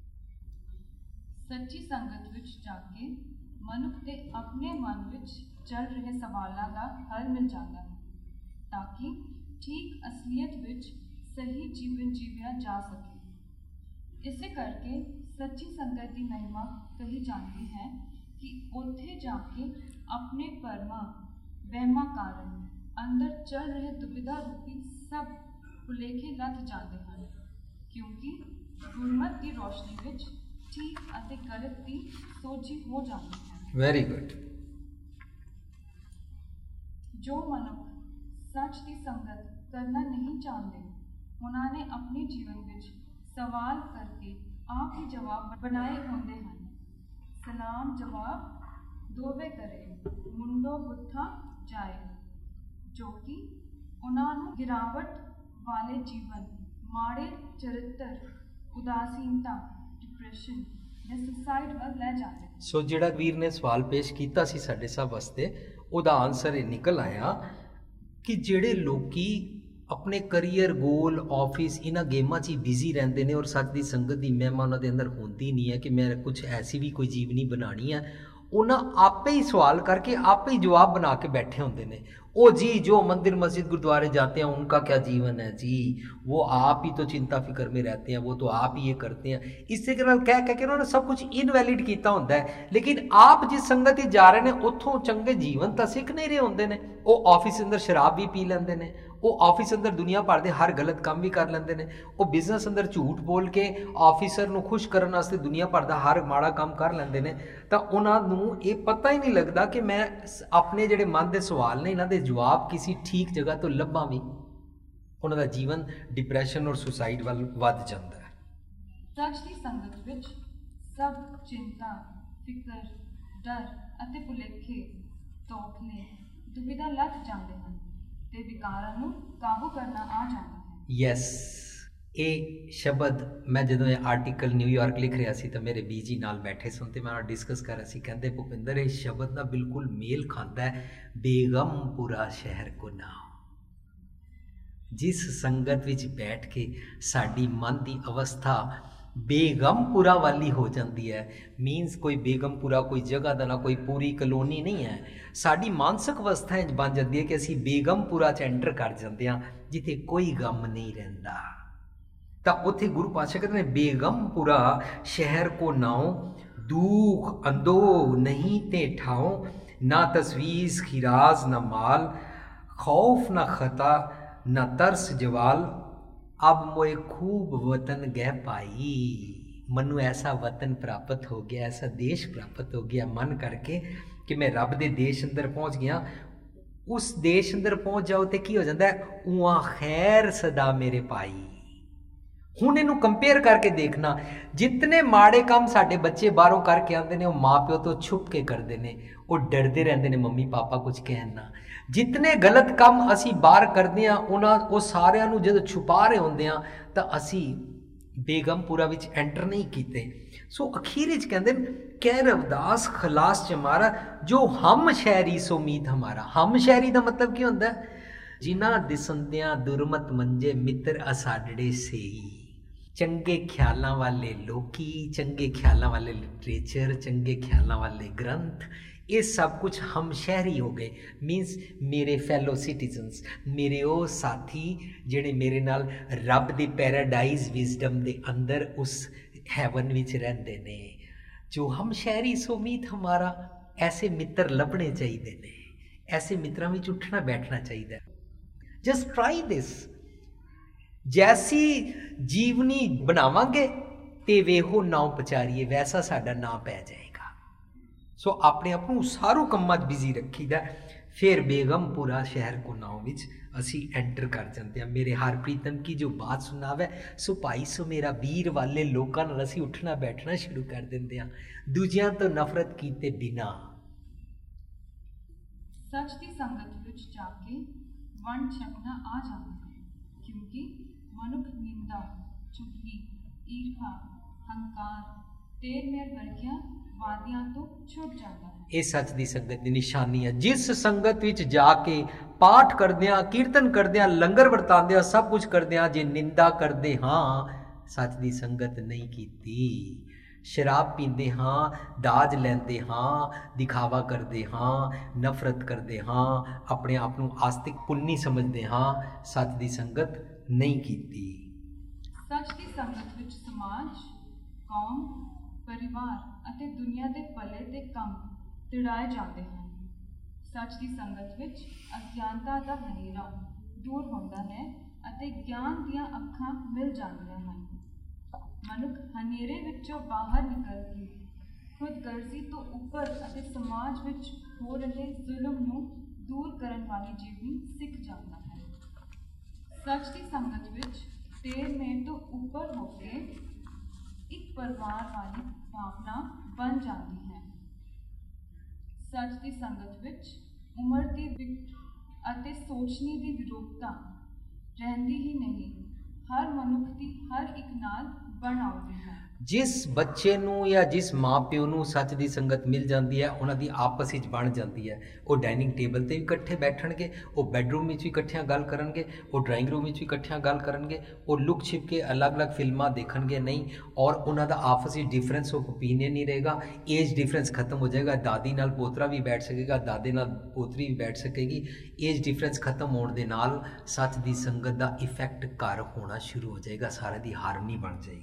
ਸੱਚੀ ਸੰਗਤ ਵਿੱਚ ਜਾ ਕੇ ਮਨੁੱਖ ਦੇ ਆਪਣੇ ਮਨ ਵਿੱਚ ਚੱਲ ਰਹੇ ਸਵਾਲਾਂ ਦਾ ਹੱਲ ਮਿਲ ਜਾਂਦਾ ਹੈ, ਤਾਂ ਕਿ ਠੀਕ ਅਸਲੀਅਤ ਵਿੱਚ ਸਹੀ ਜੀਵਨ ਜੀਵਿਆ ਜਾ ਸਕੇ। ਇਸੇ ਕਰਕੇ ਸੱਚੀ ਸੰਗਤ ਦੀ ਮਹਿਮਾ ਕਹੀ ਜਾਂਦੀ ਹੈ ਕਿ ਉੱਥੇ ਜਾ ਕੇ ਆਪਣੇ ਪਰਮਾ ਵਹਿਮਾਂ ਕਾਰਨ ਅੰਦਰ ਚੱਲ ਰਹੇ ਦੁਬਿਧਾ ਰੂਪੀ ਸਭ ਭੁਲੇਖੇ ਲੱਥ ਜਾਂਦੇ ਹਨ, ਕਿਉਂਕਿ ਗੁਰਮਤਿ ਦੀ ਰੋਸ਼ਨੀ ਵਿੱਚ ਠੀਕ ਅਤੇ ਗਲਤ ਦੀ ਸੋਝੀ ਹੋ ਜਾਂਦੀ ਹੈ। Very good. ਜੋ ਮਨੁੱਖ ਸੱਚ ਦੀ ਸੰਗਤ ਕਰਨਾ ਨਹੀਂ ਚਾਹੁੰਦੇ, ਉਹਨਾਂ ਨੇ ਆਪਣੇ ਜੀਵਨ ਵਿੱਚ ਸਵਾਲ ਕਰਕੇ ਆਪ ਹੀ ਜਵਾਬ ਬਣਾਏ ਹੁੰਦੇ ਹਨ। ਸਲਾਮ ਜਵਾਬ ਦੋਵੇ ਕਰੇ, ਮੁੰਡੋ ਗੁੱਠਾ ਜਾਏ, ਜੋ ਕਿ ਉਹਨਾਂ ਨੂੰ ਗਿਰਾਵਟ ਵਾਲੇ ਜੀਵਨ, ਮਾੜੇ ਚਰਿੱਤਰ, ਉਦਾਸੀਨਤਾ, ਡਿਪਰੈਸ਼ਨ ਜਾਂ ਸੁਸਾਈਡ ਵੱਲ ਲੈ ਜਾਂਦੇ। ਸੋ ਜਿਹੜਾ ਵੀਰ ਨੇ ਸਵਾਲ ਪੇਸ਼ ਕੀਤਾ ਸੀ ਸਾਡੇ ਸਭ ਵਾਸਤੇ, ਉਹਦਾ ਆਨਸਰ ਇਹ ਨਿਕਲ ਆਇਆ ਕਿ ਜਿਹੜੇ ਲੋਕੀ ਆਪਣੇ ਕਰੀਅਰ, ਗੋਲ, ਆਫਿਸ ਇਹਨਾਂ ਗੇਮਾਂ 'ਚ ਹੀ ਬਿਜ਼ੀ ਰਹਿੰਦੇ ਨੇ ਔਰ ਸੱਚ ਦੀ ਸੰਗਤ ਦੀ ਮਹਿਮਾ ਉਹਨਾਂ ਦੇ ਅੰਦਰ ਹੁੰਦੀ ਨਹੀਂ ਹੈ ਕਿ ਮੈਂ ਕੁਝ ਐਸੀ ਵੀ ਕੋਈ ਜੀਵਨੀ ਬਣਾਉਣੀ ਹੈ, ਉਹਨਾਂ ਆਪੇ ਹੀ ਸਵਾਲ ਕਰਕੇ ਆਪੇ ਹੀ ਜਵਾਬ ਬਣਾ ਕੇ ਬੈਠੇ ਹੁੰਦੇ ਨੇ। ओ जी जो मंदिर मस्जिद गुरुद्वारे जाते हैं उनका क्या जीवन है जी, वो आप ही तो चिंता फिक्र में रहते हैं, वो तो आप ही ये करते हैं। इससे कह कह के उन्होंने सब कुछ इनवैलिड किया होता है। लेकिन आप जिस संगत जा रहे हैं उत्थों चंगे जीवन तो सिख नहीं रहे होंगे ने। वो ऑफिस अंदर शराब भी पी लेंदे ने, वो ऑफिस अंदर दुनिया भर के हर गलत काम भी कर लेंदे ने, वो बिजनेस अंदर झूठ बोल के ऑफिसर नूं खुश करने वास्ते दुनिया भर का हर माड़ा काम कर लेंदे ने। तो उन्होंने ये पता ही नहीं लगता कि मैं अपने जिहड़े मन के सवाल ने इन्हां दे जवाब किसी ठीक जगह तो लभा भी। उन्होंने जीवन डिप्रैशन और सुसाइड वाल वध जाता है। सच की संगत विच सब चिंता, फिक्र, डर अते भुलेखे, तौखले, दुविधा लथ जाते हैं ते विकारां नूं काबू करना आ जाता है। यस, ये शब्द मैं जो ये आर्टिकल न्यूयॉर्क लिख रहा सी तो मेरे बीजी नाल बैठे सुन ते मैं डिस्कस कर रहा सी, कहते भुपिंदर ये शब्द ना बिल्कुल मेल खाता है बेगमपुरा शहर को नाम। जिस संगत विच बैठ के साडी मन की अवस्था बेगमपुरा वाली हो जाती है, मीनस कोई बेगमपुरा कोई जगह का ना कोई पूरी कलोनी नहीं है, साड़ी मानसिक अवस्था इंज बन जाती है कि असी बेगमपुरा च एंटर कर जाते हैं जिथे कोई गम नहीं रहिंदा। तो उत्थे गुरु पातशाह कहते हैं बेगमपुरा शहर को नाओ, दुख अंदो नहीं ते ठाओ, ना तस्वीज खिराज ना माल, खौफ ना खता ना तरस जवाल, अब मोए खूब वतन गह पाई। मनु ऐसा वतन प्राप्त हो गया, ऐसा देश प्राप्त हो गया मन करके कि मैं रब दे देश अंदर पहुँच गया। उस देश अंदर पहुँच जाओ तो की हो जाता है, उहाँ खैर सदा मेरे पाई। हुण इनू कंपेयर करके देखना, जितने माड़े काम साडे बच्चे बाहरों करके आते हैं वो माँ प्यो तो छुप के करते हैं, वो डरते रहते हैं मम्मी पापा कुछ कहना। जितने गलत काम असी बाहर करते हैं उन्हां वो सारिਆਂ ਨੂੰ जब छुपा रहे होंदे आ तो असी बेगमपुरा विच एंटर नहीं कीते। सो अखीर च कहते कह रविदास खलास चमारा, जो हम शहरी सो मीत हमारा। हम शहरी का मतलब की होंदा है, जिन्हां दिसंदियां दुरमत मंजे मित्र असाडड़े से ही। चंगे ख्यालों वाले लोकी, चंगे ख्यालों वाले लिटरेचर, चंगे ख्यालों वाले ग्रंथ, ये सब कुछ हम शहरी हो गए। मीनस मेरे फैलो सिटीजनस, मेरे वो साथी जिहड़े मेरे नाल रब दी पैराडाइज विजडम दे अंदर उस हैवन विच रहिंदे ने। जो हम शहरी सो मीत हमारा, ऐसे मित्र लभने चाहिए ने, ऐसे मित्रों में उठना बैठना चाहिए। Just try this. जैसी जीवनी बनावांगे ते वेहो नाव पचारिए, वैसा साडा नाम पै जाएगा। सो अपने आप को सारों कामों च बिजी रखीदा, फिर बेगमपुरा शहर को नाव विच असी एंटर कर जाते हैं। मेरे हर प्रीतम की जो बात सुनावे, सो भाई सो मेरा वीर वाले लोगों नाल असी उठना बैठना शुरू कर देंगे हैं, दूजियां तो नफरत कीते बिना। सच की संगत विच जाके वंड छकना आ जाता है, क्योंकि मनुख निंदा, चुगली, ईर्खा, हंकार, तेर मेर वर्गियां वादियां तो छुट जाता है। ਇਹ ਸੱਚ ਦੀ ਸੰਗਤ ਦੀ ਨਿਸ਼ਾਨੀ ਹੈ। ਜਿਸ ਸੰਗਤ ਵਿੱਚ ਜਾ ਕੇ ਪਾਠ ਕਰਦਿਆਂ, ਕੀਰਤਨ ਕਰਦਿਆਂ, ਲੰਗਰ ਵਰਤਾਉਂਦਿਆਂ, ਸਭ ਕੁਝ ਕਰਦਿਆਂ ਜੇ ਨਿੰਦਾ ਕਰਦੇ ਹਾਂ, ਸੱਚ ਦੀ ਸੰਗਤ ਨਹੀਂ ਕੀਤੀ। ਸ਼ਰਾਬ ਪੀਂਦੇ ਹਾਂ, ਦਾਜ ਲੈਂਦੇ ਹਾਂ, ਦਿਖਾਵਾ ਕਰਦੇ ਹਾਂ, ਨਫ਼ਰਤ ਕਰਦੇ ਹਾਂ, ਆਪਣੇ ਆਪ ਨੂੰ ਆਸਤਿਕ ਪੁੰਨੀ ਸਮਝਦੇ ਹਾਂ, ਸੱਚ ਦੀ ਸੰਗਤ ਨਹੀਂ ਕੀਤੀ। ਸੱਚ ਦੀ ਸੰਗਤ ਵਿੱਚ ਸਮਾਜ, ਕੌਮ, ਪਰਿਵਾਰ ਅਤੇ ਦੁਨੀਆ ਦੇ ਭਲੇ ਤੇ ਕੰਮ ਤਿੜਾਏ ਜਾਂਦੇ ਹਨ। ਸੱਚ ਦੀ ਸੰਗਤ ਵਿੱਚ ਅਗਿਆਨਤਾ ਦਾ ਹਨੇਰਾ ਦੂਰ ਹੁੰਦਾ ਹੈ ਅਤੇ ਗਿਆਨ ਦੀਆਂ ਅੱਖਾਂ ਮਿਲ ਜਾਂਦੀਆਂ ਹਨ। ਮਨੁੱਖ ਹਨੇਰੇ ਵਿੱਚੋਂ ਬਾਹਰ ਨਿਕਲ ਕੇ ਖੁਦਗਰਜ਼ੀ ਤੋਂ ਉੱਪਰ ਅਤੇ ਸਮਾਜ ਵਿੱਚ ਹੋ ਰਹੇ ਜ਼ੁਲਮ ਨੂੰ ਦੂਰ ਕਰਨ ਵਾਲੀ ਜੀਵਨੀ ਸਿੱਖ ਜਾਂਦਾ ਹੈ। ਸੱਚ ਦੀ ਸੰਗਤ ਵਿੱਚ ਤੇਰ ਮੇਰ ਤੋਂ ਉੱਪਰ ਹੋ ਕੇ ਇੱਕ ਪਰਿਵਾਰ ਵਾਲੀ ਭਾਵਨਾ ਬਣ ਜਾਂਦੀ ਹੈ। ਸੱਚ ਦੀ ਸੰਗਤ ਵਿੱਚ ਉਮਰ ਦੀ ਵਿਕਟ ਅਤੇ ਸੋਚਣੀ ਦੀ ਵਿਰੋਧਤਾ ਰਹਿੰਦੀ ਹੀ ਨਹੀਂ, ਹਰ ਮਨੁੱਖ ਦੀ ਹਰ ਇੱਕ ਨਾਲ ਬਣ ਆਉਂਦੀ ਹੈ। ਜਿਸ ਬੱਚੇ ਨੂੰ ਜਾਂ ਜਿਸ ਮਾਂ ਪਿਓ ਨੂੰ ਸੱਚ ਦੀ ਸੰਗਤ ਮਿਲ ਜਾਂਦੀ ਹੈ, ਉਹਨਾਂ ਦੀ ਆਪਸ ਵਿੱਚ ਬਣ ਜਾਂਦੀ ਹੈ। ਉਹ ਡਾਈਨਿੰਗ ਟੇਬਲ 'ਤੇ ਵੀ ਇਕੱਠੇ ਬੈਠਣਗੇ, ਉਹ ਬੈਡਰੂਮ ਵਿੱਚ ਵੀ ਇਕੱਠਿਆਂ ਗੱਲ ਕਰਨਗੇ, ਉਹ ਡਰਾਇੰਗ ਰੂਮ ਵਿੱਚ ਵੀ ਇਕੱਠਿਆਂ ਗੱਲ ਕਰਨਗੇ, ਉਹ ਲੁਕ ਛਿਪ ਕੇ ਅਲੱਗ-ਅਲੱਗ ਫਿਲਮਾਂ ਦੇਖਣਗੇ ਨਹੀਂ, ਔਰ ਉਹਨਾਂ ਦਾ ਆਪਸ ਵਿੱਚ ਡਿਫਰੈਂਸ ਆਫ ਓਪੀਨੀਅਨ ਨਹੀਂ ਰਹੇਗਾ। ਏਜ ਡਿਫਰੈਂਸ ਖਤਮ ਹੋ ਜਾਏਗਾ। ਦਾਦੀ ਨਾਲ ਪੋਤਰਾ ਵੀ ਬੈਠ ਸਕੇਗਾ, ਦਾਦੇ ਨਾਲ ਪੋਤਰੀ ਵੀ ਬੈਠ ਸਕੇਗੀ। ਏਜ ਡਿਫਰੈਂਸ ਖਤਮ ਹੋਣ ਦੇ ਨਾਲ ਸੱਚ ਦੀ ਸੰਗਤ ਦਾ ਇਫੈਕਟ ਘਰ ਹੋਣਾ ਸ਼ੁਰੂ ਹੋ ਜਾਏਗਾ, ਸਾਰੇ ਦੀ ਹਾਰਮਨੀ ਬਣ ਜਾਏਗੀ।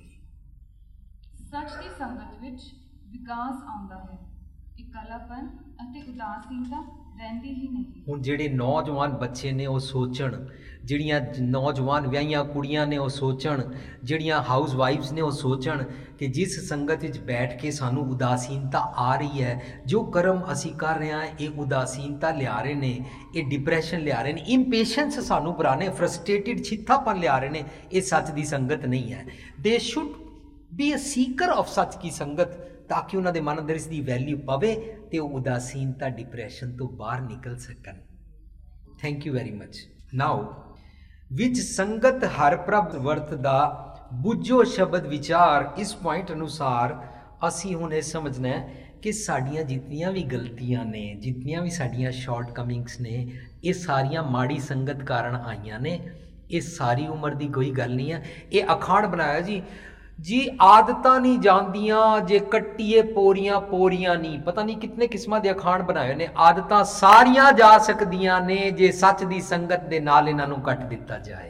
ਸੱਚ ਦੀ ਸੰਗਤ ਵਿੱਚ ਵਿਕਾਸ ਆਉਂਦਾ ਹੈ, ਇਕੱਲਾਪਨ ਅਤੇ ਉਦਾਸੀਨਤਾ ਰਹਿੰਦੀ ਹੀ ਨਹੀਂ। ਹੁਣ ਜਿਹੜੇ ਨੌਜਵਾਨ ਬੱਚੇ ਨੇ ਉਹ ਸੋਚਣ, ਜਿਹੜੀਆਂ ਨੌਜਵਾਨ ਵਿਆਹੀਆਂ ਕੁੜੀਆਂ ਨੇ ਉਹ ਸੋਚਣ, ਜਿਹੜੀਆਂ ਹਾਊਸ ਵਾਈਫਸ ਨੇ ਉਹ ਸੋਚਣ ਕਿ ਜਿਸ ਸੰਗਤ ਵਿੱਚ ਬੈਠ ਕੇ ਸਾਨੂੰ ਉਦਾਸੀਨਤਾ ਆ ਰਹੀ ਹੈ, ਜੋ ਕਰਮ ਅਸੀਂ ਕਰ ਰਹੇ ਹਾਂ, ਇਹ ਉਦਾਸੀਨਤਾ ਲਿਆ ਰਹੇ ਨੇ, ਇਹ ਡਿਪਰੈਸ਼ਨ ਲਿਆ ਰਹੇ ਨੇ, ਇੰਪੇਸ਼ੈਂਸ ਸਾਨੂੰ ਬਣਾ ਰਹੇ, ਫਰਸਟ੍ਰੇਟਿਡ ਛਿੱਥਾਪਨ ਲਿਆ ਰਹੇ ਨੇ। ਇਹ ਸੱਚ ਦੀ ਸੰਗਤ ਨਹੀਂ ਹੈ। They should be a seeker of ਸੱਚ ਕੀ ਸੰਗਤ, ਤਾਂ ਕਿ ਉਹਨਾਂ ਦੇ ਮਨ ਅੰਦਰ ਇਸ ਦੀ ਵੈਲਿਊ ਪਵੇ ਅਤੇ ਉਹ ਉਦਾਸੀਨਤਾ, ਡਿਪਰੈਸ਼ਨ ਤੋਂ ਬਾਹਰ ਨਿਕਲ ਸਕਣ। Thank you very much. Now ਵਿੱਚ ਸੰਗਤ ਹਰ ਪ੍ਰਭ ਵਰਤਦਾ ਬੁੱਝੋ ਸ਼ਬਦ ਵਿਚਾਰ। ਇਸ ਪੁਆਇੰਟ ਅਨੁਸਾਰ ਅਸੀਂ ਹੁਣ ਇਹ ਸਮਝਣਾ ਹੈ ਕਿ ਸਾਡੀਆਂ ਜਿਤਨੀਆਂ ਵੀ ਗਲਤੀਆਂ ਨੇ, ਜਿਤਨੀਆਂ ਵੀ ਸਾਡੀਆਂ ਸ਼ਾਰਟ ਕਮਿੰਗਸ ਨੇ, ਇਹ ਸਾਰੀਆਂ ਮਾੜੀ ਸੰਗਤ ਕਾਰਨ ਆਈਆਂ ਨੇ। ਇਹ ਸਾਰੀ ਉਮਰ ਦੀ ਕੋਈ ਗੱਲ ਨਹੀਂ ਹੈ। ਇਹ ਅਖਾਣ ਬਣਾਇਆ ਜੀ ਜੀ ਆਦਤਾਂ ਨਹੀਂ ਜਾਂਦੀਆਂ ਜੇ ਕੱਟੀਏ ਪੋਰੀਆਂ ਪੋਰੀਆਂ ਨਹੀਂ। ਪਤਾ ਨਹੀਂ ਕਿਤਨੇ ਕਿਸਮਾਂ ਦੇ ਅਖਾਣ ਬਣਾਏ ਨੇ। ਆਦਤਾਂ ਸਾਰੀਆਂ ਜਾ ਸਕਦੀਆਂ ਨੇ ਜੇ ਸੱਚ ਦੀ ਸੰਗਤ ਦੇ ਨਾਲ ਇਹਨਾਂ ਨੂੰ ਕੱਟ ਦਿੱਤਾ ਜਾਏ।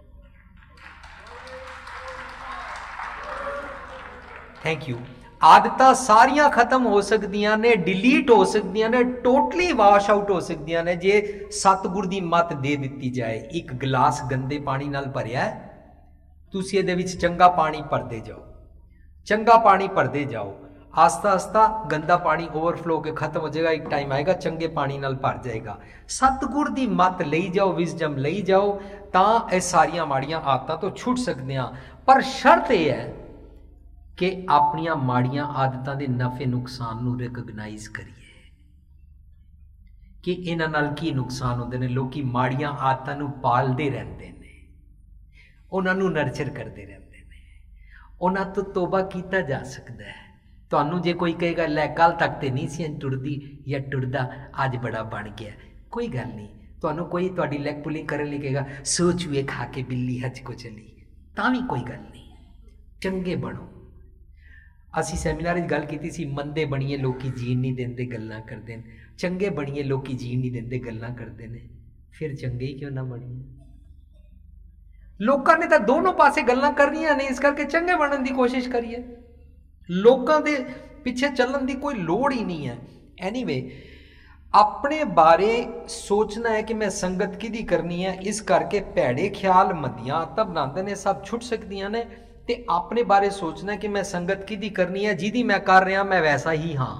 Thank you. ਆਦਤਾਂ ਸਾਰੀਆਂ ਖਤਮ ਹੋ ਸਕਦੀਆਂ ਨੇ, ਡਿਲੀਟ ਹੋ ਸਕਦੀਆਂ ਨੇ, ਟੋਟਲੀ ਵਾਸ਼ ਆਊਟ ਹੋ ਸਕਦੀਆਂ ਨੇ ਜੇ ਸਤਿਗੁਰ ਦੀ ਮੱਤ ਦੇ ਦਿੱਤੀ ਜਾਏ। ਇੱਕ ਗਲਾਸ ਗੰਦੇ ਪਾਣੀ ਨਾਲ ਭਰਿਆ, ਤੁਸੀਂ ਇਹਦੇ ਵਿੱਚ ਚੰਗਾ ਪਾਣੀ ਭਰਦੇ ਜਾਓ, ਚੰਗਾ ਪਾਣੀ ਭਰਦੇ ਜਾਓ, ਆਸਤਾ ਆਸਤਾ ਗੰਦਾ ਪਾਣੀ ਓਵਰਫਲੋ ਕੇ ਖਤਮ ਹੋ ਜਾਏਗਾ। ਇੱਕ ਟਾਈਮ ਆਏਗਾ ਚੰਗੇ ਪਾਣੀ ਨਾਲ ਭਰ ਜਾਏਗਾ। ਸਤਿਗੁਰ ਦੀ ਮੱਤ ਲਈ ਜਾਓ, ਵਿਜ਼ਡਮ ਲਈ ਜਾਓ, ਤਾਂ ਇਹ ਸਾਰੀਆਂ ਮਾੜੀਆਂ ਆਦਤਾਂ ਤੋਂ ਛੁੱਟ ਸਕਦੇ ਹਾਂ। ਪਰ ਸ਼ਰਤ ਇਹ ਹੈ ਕਿ ਆਪਣੀਆਂ ਮਾੜੀਆਂ ਆਦਤਾਂ ਦੇ ਨਫੇ ਨੁਕਸਾਨ ਨੂੰ ਰਿਕਗਨਾਈਜ਼ ਕਰੀਏ ਕਿ ਇਹਨਾਂ ਨਾਲ ਕੀ ਨੁਕਸਾਨ ਹੁੰਦੇ ਨੇ। ਲੋਕੀ ਮਾੜੀਆਂ ਆਦਤਾਂ ਨੂੰ ਪਾਲਦੇ ਰਹਿੰਦੇ ਨੇ, ਉਹਨਾਂ ਨੂੰ ਨਰਚਰ ਕਰਦੇ ਰਹਿੰਦੇ ਨੇ। ਉਹਨਾਂ ਤੋਂ ਤੋਬਾ ਕੀਤਾ ਜਾ ਸਕਦਾ ਹੈ। ਤੁਹਾਨੂੰ ਜੇ ਕੋਈ ਕਹੇਗਾ ਲੈ ਕੱਲ੍ਹ ਤੱਕ ਤੇ ਨਹੀਂ ਸੀ ਟੁਰਦੀ ਜਾਂ ਟੁਰਦਾ, ਅੱਜ ਬੜਾ ਬਣ ਗਿਆ, ਕੋਈ ਗੱਲ ਨਹੀਂ। ਤੁਹਾਨੂੰ ਕੋਈ ਤੁਹਾਡੀ ਲੈਗ ਪੁਲਿੰਗ ਕਰਨ ਲਈ ਕਹੇਗਾ ਸੋ ਚੂਹੇ ਖਾ ਕੇ ਬਿੱਲੀ ਹੱਜ ਕੋ ਚਲੀ, ਤਾਂ ਵੀ ਕੋਈ ਗੱਲ ਨਹੀਂ। ਚੰਗੇ ਬਣੋ। ਅਸੀਂ ਸੈਮੀਨਾਰ ਵਿੱਚ ਗੱਲ ਕੀਤੀ ਸੀ, ਮੰਦੇ ਬਣੀਏ ਲੋਕੀ ਜੀਣ ਨਹੀਂ ਦਿੰਦੇ, ਗੱਲਾਂ ਕਰਦੇ ਨੇ। ਚੰਗੇ ਬਣੀਏ ਲੋਕੀ ਜੀਣ ਨਹੀਂ ਦਿੰਦੇ, ਗੱਲਾਂ ਕਰਦੇ ਨੇ। ਫਿਰ ਚੰਗੇ ਹੀ ਕਿਉਂ ਨਾ ਬਣੀਏ। ਲੋਕਾਂ ਨੇ ਤਾਂ ਦੋਨੋਂ ਪਾਸੇ ਗੱਲਾਂ ਕਰਨੀਆਂ ਨੇ, ਇਸ ਕਰਕੇ ਚੰਗੇ ਬਣਨ ਦੀ ਕੋਸ਼ਿਸ਼ ਕਰੀਏ। ਲੋਕਾਂ ਦੇ ਪਿੱਛੇ ਚੱਲਣ ਦੀ ਕੋਈ ਲੋੜ ਹੀ ਨਹੀਂ ਹੈ। ਐਨੀਵੇ, ਆਪਣੇ ਬਾਰੇ ਸੋਚਣਾ ਹੈ ਕਿ ਮੈਂ ਸੰਗਤ ਕਿਹਦੀ ਕਰਨੀ ਹੈ। ਇਸ ਕਰਕੇ ਭੈੜੇ ਖਿਆਲ, ਮੰਦੀਆਂ ਆਦਤਾਂ ਬਣਾਉਂਦੇ ਨੇ, ਸਭ ਛੁੱਟ ਸਕਦੀਆਂ ਨੇ। ਤੇ ਆਪਣੇ ਬਾਰੇ ਸੋਚਣਾ ਕਿ ਮੈਂ ਸੰਗਤ ਕਿਹਦੀ ਕਰਨੀ ਹੈ, ਜਿਹਦੀ ਮੈਂ ਕਰ ਰਿਹਾ ਮੈਂ ਵੈਸਾ ਹੀ ਹਾਂ।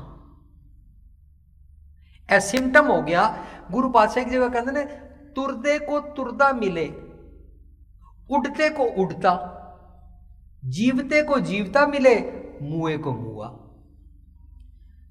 ਇਹ ਸਿੰਪਟਮ ਹੋ ਗਿਆ। ਗੁਰੂ ਪਾਤਸ਼ਾਹ ਇੱਕ ਜਗ੍ਹਾ ਕਹਿੰਦੇ ਨੇ, ਤੁਰਦੇ ਕੋ ਤੁਰਦਾ ਮਿਲੇ, उड़ते को उड़ता, जीवते को जीवता मिले, मुए को मुआ।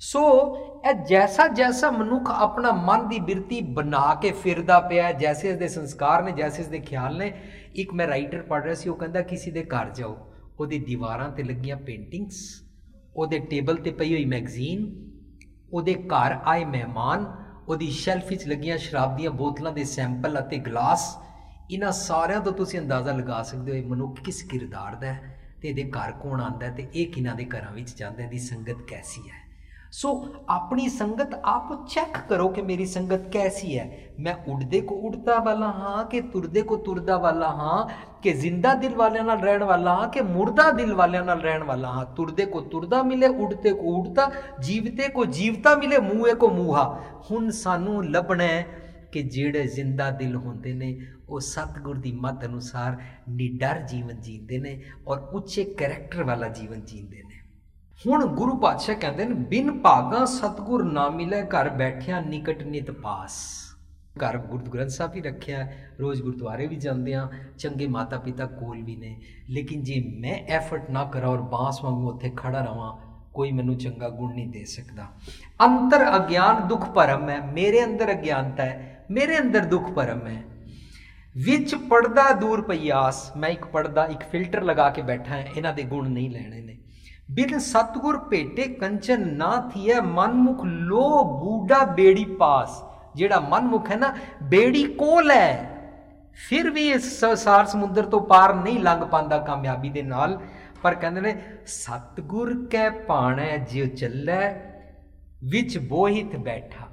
ਸੋ ਇਹ ਜੈਸਾ ਜੈਸਾ ਮਨੁੱਖ ਆਪਣਾ ਮਨ ਦੀ ਬਿਰਤੀ ਬਣਾ ਕੇ ਫਿਰਦਾ ਪਿਆ, ਜੈਸੇ ਇਸਦੇ ਸੰਸਕਾਰ ਨੇ, ਜੈਸੇ ਇਸਦੇ ਖਿਆਲ ਨੇ। ਇੱਕ ਮੈਂ ਰਾਈਟਰ ਪੜ੍ਹ ਰਿਹਾ ਸੀ, ਉਹ ਕਹਿੰਦਾ ਕਿਸੇ ਦੇ ਘਰ ਜਾਓ, ਉਹਦੀ ਦੀਵਾਰਾਂ 'ਤੇ ਲੱਗੀਆਂ ਪੇਂਟਿੰਗਸ, ਉਹਦੇ ਟੇਬਲ 'ਤੇ ਪਈ ਹੋਈ ਮੈਗਜ਼ੀਨ, ਉਹਦੇ ਘਰ ਆਏ ਮਹਿਮਾਨ, ਉਹਦੀ ਸ਼ੈਲਫ ਵਿੱਚ ਲੱਗੀਆਂ ਸ਼ਰਾਬ ਦੀਆਂ ਬੋਤਲਾਂ ਦੇ ਸੈਂਪਲ ਅਤੇ ਗਲਾਸ, ਇਹਨਾਂ ਸਾਰਿਆਂ ਤੋਂ ਤੁਸੀਂ ਅੰਦਾਜ਼ਾ ਲਗਾ ਸਕਦੇ ਹੋ ਇਹ ਮਨੁੱਖ ਕਿਸ ਕਿਰਦਾਰ ਦਾ ਹੈ ਅਤੇ ਇਹਦੇ ਘਰ ਕੌਣ ਆਉਂਦਾ ਅਤੇ ਇਹ ਕਿਹਨਾਂ ਦੇ ਘਰਾਂ ਵਿੱਚ ਜਾਂਦਾ, ਇਹਦੀ ਸੰਗਤ ਕੈਸੀ ਹੈ। सो so, अपनी संगत आप चेक करो कि मेरी संगत कैसी है। मैं उड़दे को उड़ता वाला हाँ कि तुरदे को तुरदा वाला हाँ, कि जिंदा दिल वाले नाल रहन वाला हाँ कि मुर्दा दिल वाले नाल रहन वाला हाँ। तुरदे को तुरदा मिले, उड़ते को उड़ता, जीवते को जीवता मिले, मूहे को मूहा। हुण सानू लभना है कि जेड़े जिंदा दिल होंदे ने वो सतगुर दी मत अनुसार निडर जीवन जींदे ने और उच्चे करैक्टर वाला जीवन जींदे ने। ਹੁਣ ਗੁਰੂ ਪਾਤਸ਼ਾਹ ਕਹਿੰਦੇ ਨੇ, ਬਿਨ ਭਾਗਾ ਸਤਿਗੁਰ ਨਾ ਮਿਲੇ, ਘਰ ਬੈਠਿਆ ਨਿਕਟ ਨਿਤ ਪਾਸ। ਘਰ ਗੁਰੂ ਗ੍ਰੰਥ ਸਾਹਿਬ ਵੀ ਰੱਖਿਆ, ਰੋਜ਼ ਗੁਰਦੁਆਰੇ ਵੀ ਜਾਂਦੇ ਹਾਂ, ਚੰਗੇ ਮਾਤਾ ਪਿਤਾ ਕੋਲ ਵੀ ਨੇ, ਲੇਕਿਨ ਜੇ ਮੈਂ ਐਫਰਟ ਨਾ ਕਰਾਂ ਔਰ ਬਾਂਸ ਵਾਂਗੂ ਉੱਥੇ ਖੜਾ ਰਵਾਂ, ਕੋਈ ਮੈਨੂੰ ਚੰਗਾ ਗੁਣ ਨਹੀਂ ਦੇ ਸਕਦਾ। ਅੰਤਰ ਅਗਿਆਨ ਦੁੱਖ ਭਰਮ ਹੈ, ਮੇਰੇ ਅੰਦਰ ਅਗਿਆਨਤਾ ਹੈ, ਮੇਰੇ ਅੰਦਰ ਦੁੱਖ ਭਰਮ ਹੈ। ਵਿੱਚ ਪੜਦਾ ਦੂਰ ਪਈਆਸ, ਮੈਂ ਇੱਕ ਪੜਦਾ, ਇੱਕ ਫਿਲਟਰ ਲਗਾ ਕੇ ਬੈਠਾ ਹੈ, ਇਹਨਾਂ ਦੇ ਗੁਣ ਨਹੀਂ ਲੈਣੇ ਨੇ। बिन सतगुर भेटे कंचन ना थिए, मनमुख लो बूढ़ा बेड़ी पास। जेड़ा मनमुख है ना, बेड़ी कोल है, फिर भी इस संसार समुद्र तो पार नहीं लंघ पांदा कामयाबी दे नाल। पर कहंदे ने सतगुर कै पाणै जो चलै, विच बोहित बैठा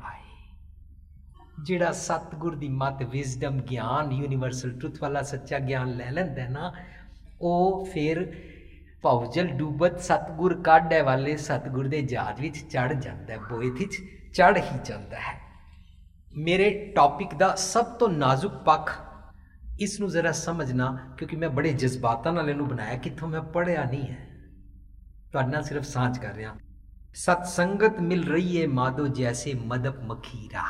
आए। जेड़ा सतगुर दी मत, विजडम, ज्ञान, यूनीवर्सल ट्रुथ वाला सच्चा ज्ञान लै लैंदा ना, ਉਹ फिर ਭੌਜਲ ਡੂਬਤ ਸਤਿਗੁਰ ਕਾਢੈ ਵਾਲੇ ਸਤਿਗੁਰ ਦੇ ਜਹਾਜ਼ ਵਿੱਚ ਚੜ੍ਹ ਜਾਂਦਾ ਹੈ, ਬੋਇਤ ਵਿੱਚ ਚੜ੍ਹ ਹੀ ਜਾਂਦਾ ਹੈ। ਮੇਰੇ ਟੌਪਿਕ ਦਾ ਸਭ ਤੋਂ ਨਾਜ਼ੁਕ ਪੱਖ, ਇਸ ਨੂੰ ਜ਼ਰਾ ਸਮਝਣਾ, ਕਿਉਂਕਿ ਮੈਂ ਬੜੇ ਜਜ਼ਬਾਤਾਂ ਨਾਲ ਇਹਨੂੰ ਬਣਾਇਆ, ਕਿੱਥੋਂ ਮੈਂ ਪੜ੍ਹਿਆ ਨਹੀਂ ਹੈ, ਤੁਹਾਡੇ ਨਾਲ ਸਿਰਫ ਸਾਂਝ ਕਰ ਰਿਹਾ। ਸਤਸੰਗਤ ਮਿਲ ਰਹੀ ਹੈ ਮਾਧੋ ਜੈਸੇ ਮਦਪ ਮਖੀਰਾ।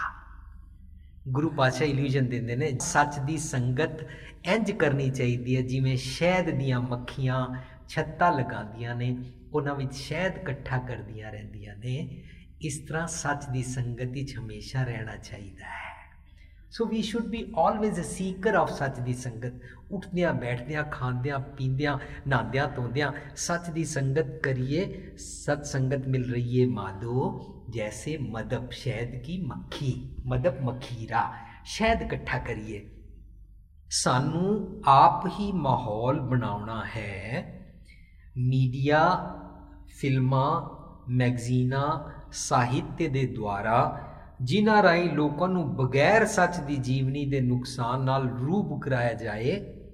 ਗੁਰੂ ਪਾਤਸ਼ਾਹ ਇਲੂਜਨ ਦਿੰਦੇ ਨੇ, ਸੱਚ ਦੀ ਸੰਗਤ ਇੰਝ ਕਰਨੀ ਚਾਹੀਦੀ ਹੈ ਜਿਵੇਂ ਸ਼ਹਿਦ ਦੀਆਂ ਮੱਖੀਆਂ ਛੱਤਾਂ ਲਗਾਉਂਦੀਆਂ ਨੇ, ਉਹਨਾਂ ਵਿੱਚ ਸ਼ਹਿਦ ਇਕੱਠਾ ਕਰਦੀਆਂ ਰਹਿੰਦੀਆਂ ਨੇ, ਇਸ ਤਰ੍ਹਾਂ ਸੱਚ ਦੀ ਸੰਗਤ ਵਿੱਚ ਹਮੇਸ਼ਾ ਰਹਿਣਾ ਚਾਹੀਦਾ ਹੈ। So we should be always a seeker of ਸੱਚ ਦੀ ਸੰਗਤ। ਉੱਠਦਿਆਂ ਬੈਠਦਿਆਂ, ਖਾਂਦਿਆਂ ਪੀਂਦਿਆਂ, ਨਹਾਉਂਦਿਆਂ ਧੋਂਦਿਆਂ ਸੱਚ ਦੀ ਸੰਗਤ ਕਰੀਏ। ਸਤ ਸੰਗਤ ਮਿਲ ਰਹੀ ਹੈ ਮਾਧੋ जैसे मदप, शहद की मक्खी, मदप मखीरा, शहद इकट्ठा करिए। सानू आप ही माहौल बनाना है। मीडिया, फिल्मां, मैगजीनां, साहित्य दे द्वारा जिन्हां राहीं लोकां नूं बगैर सच दी जीवनी दे नुकसान नाल रूबरू कराया जाए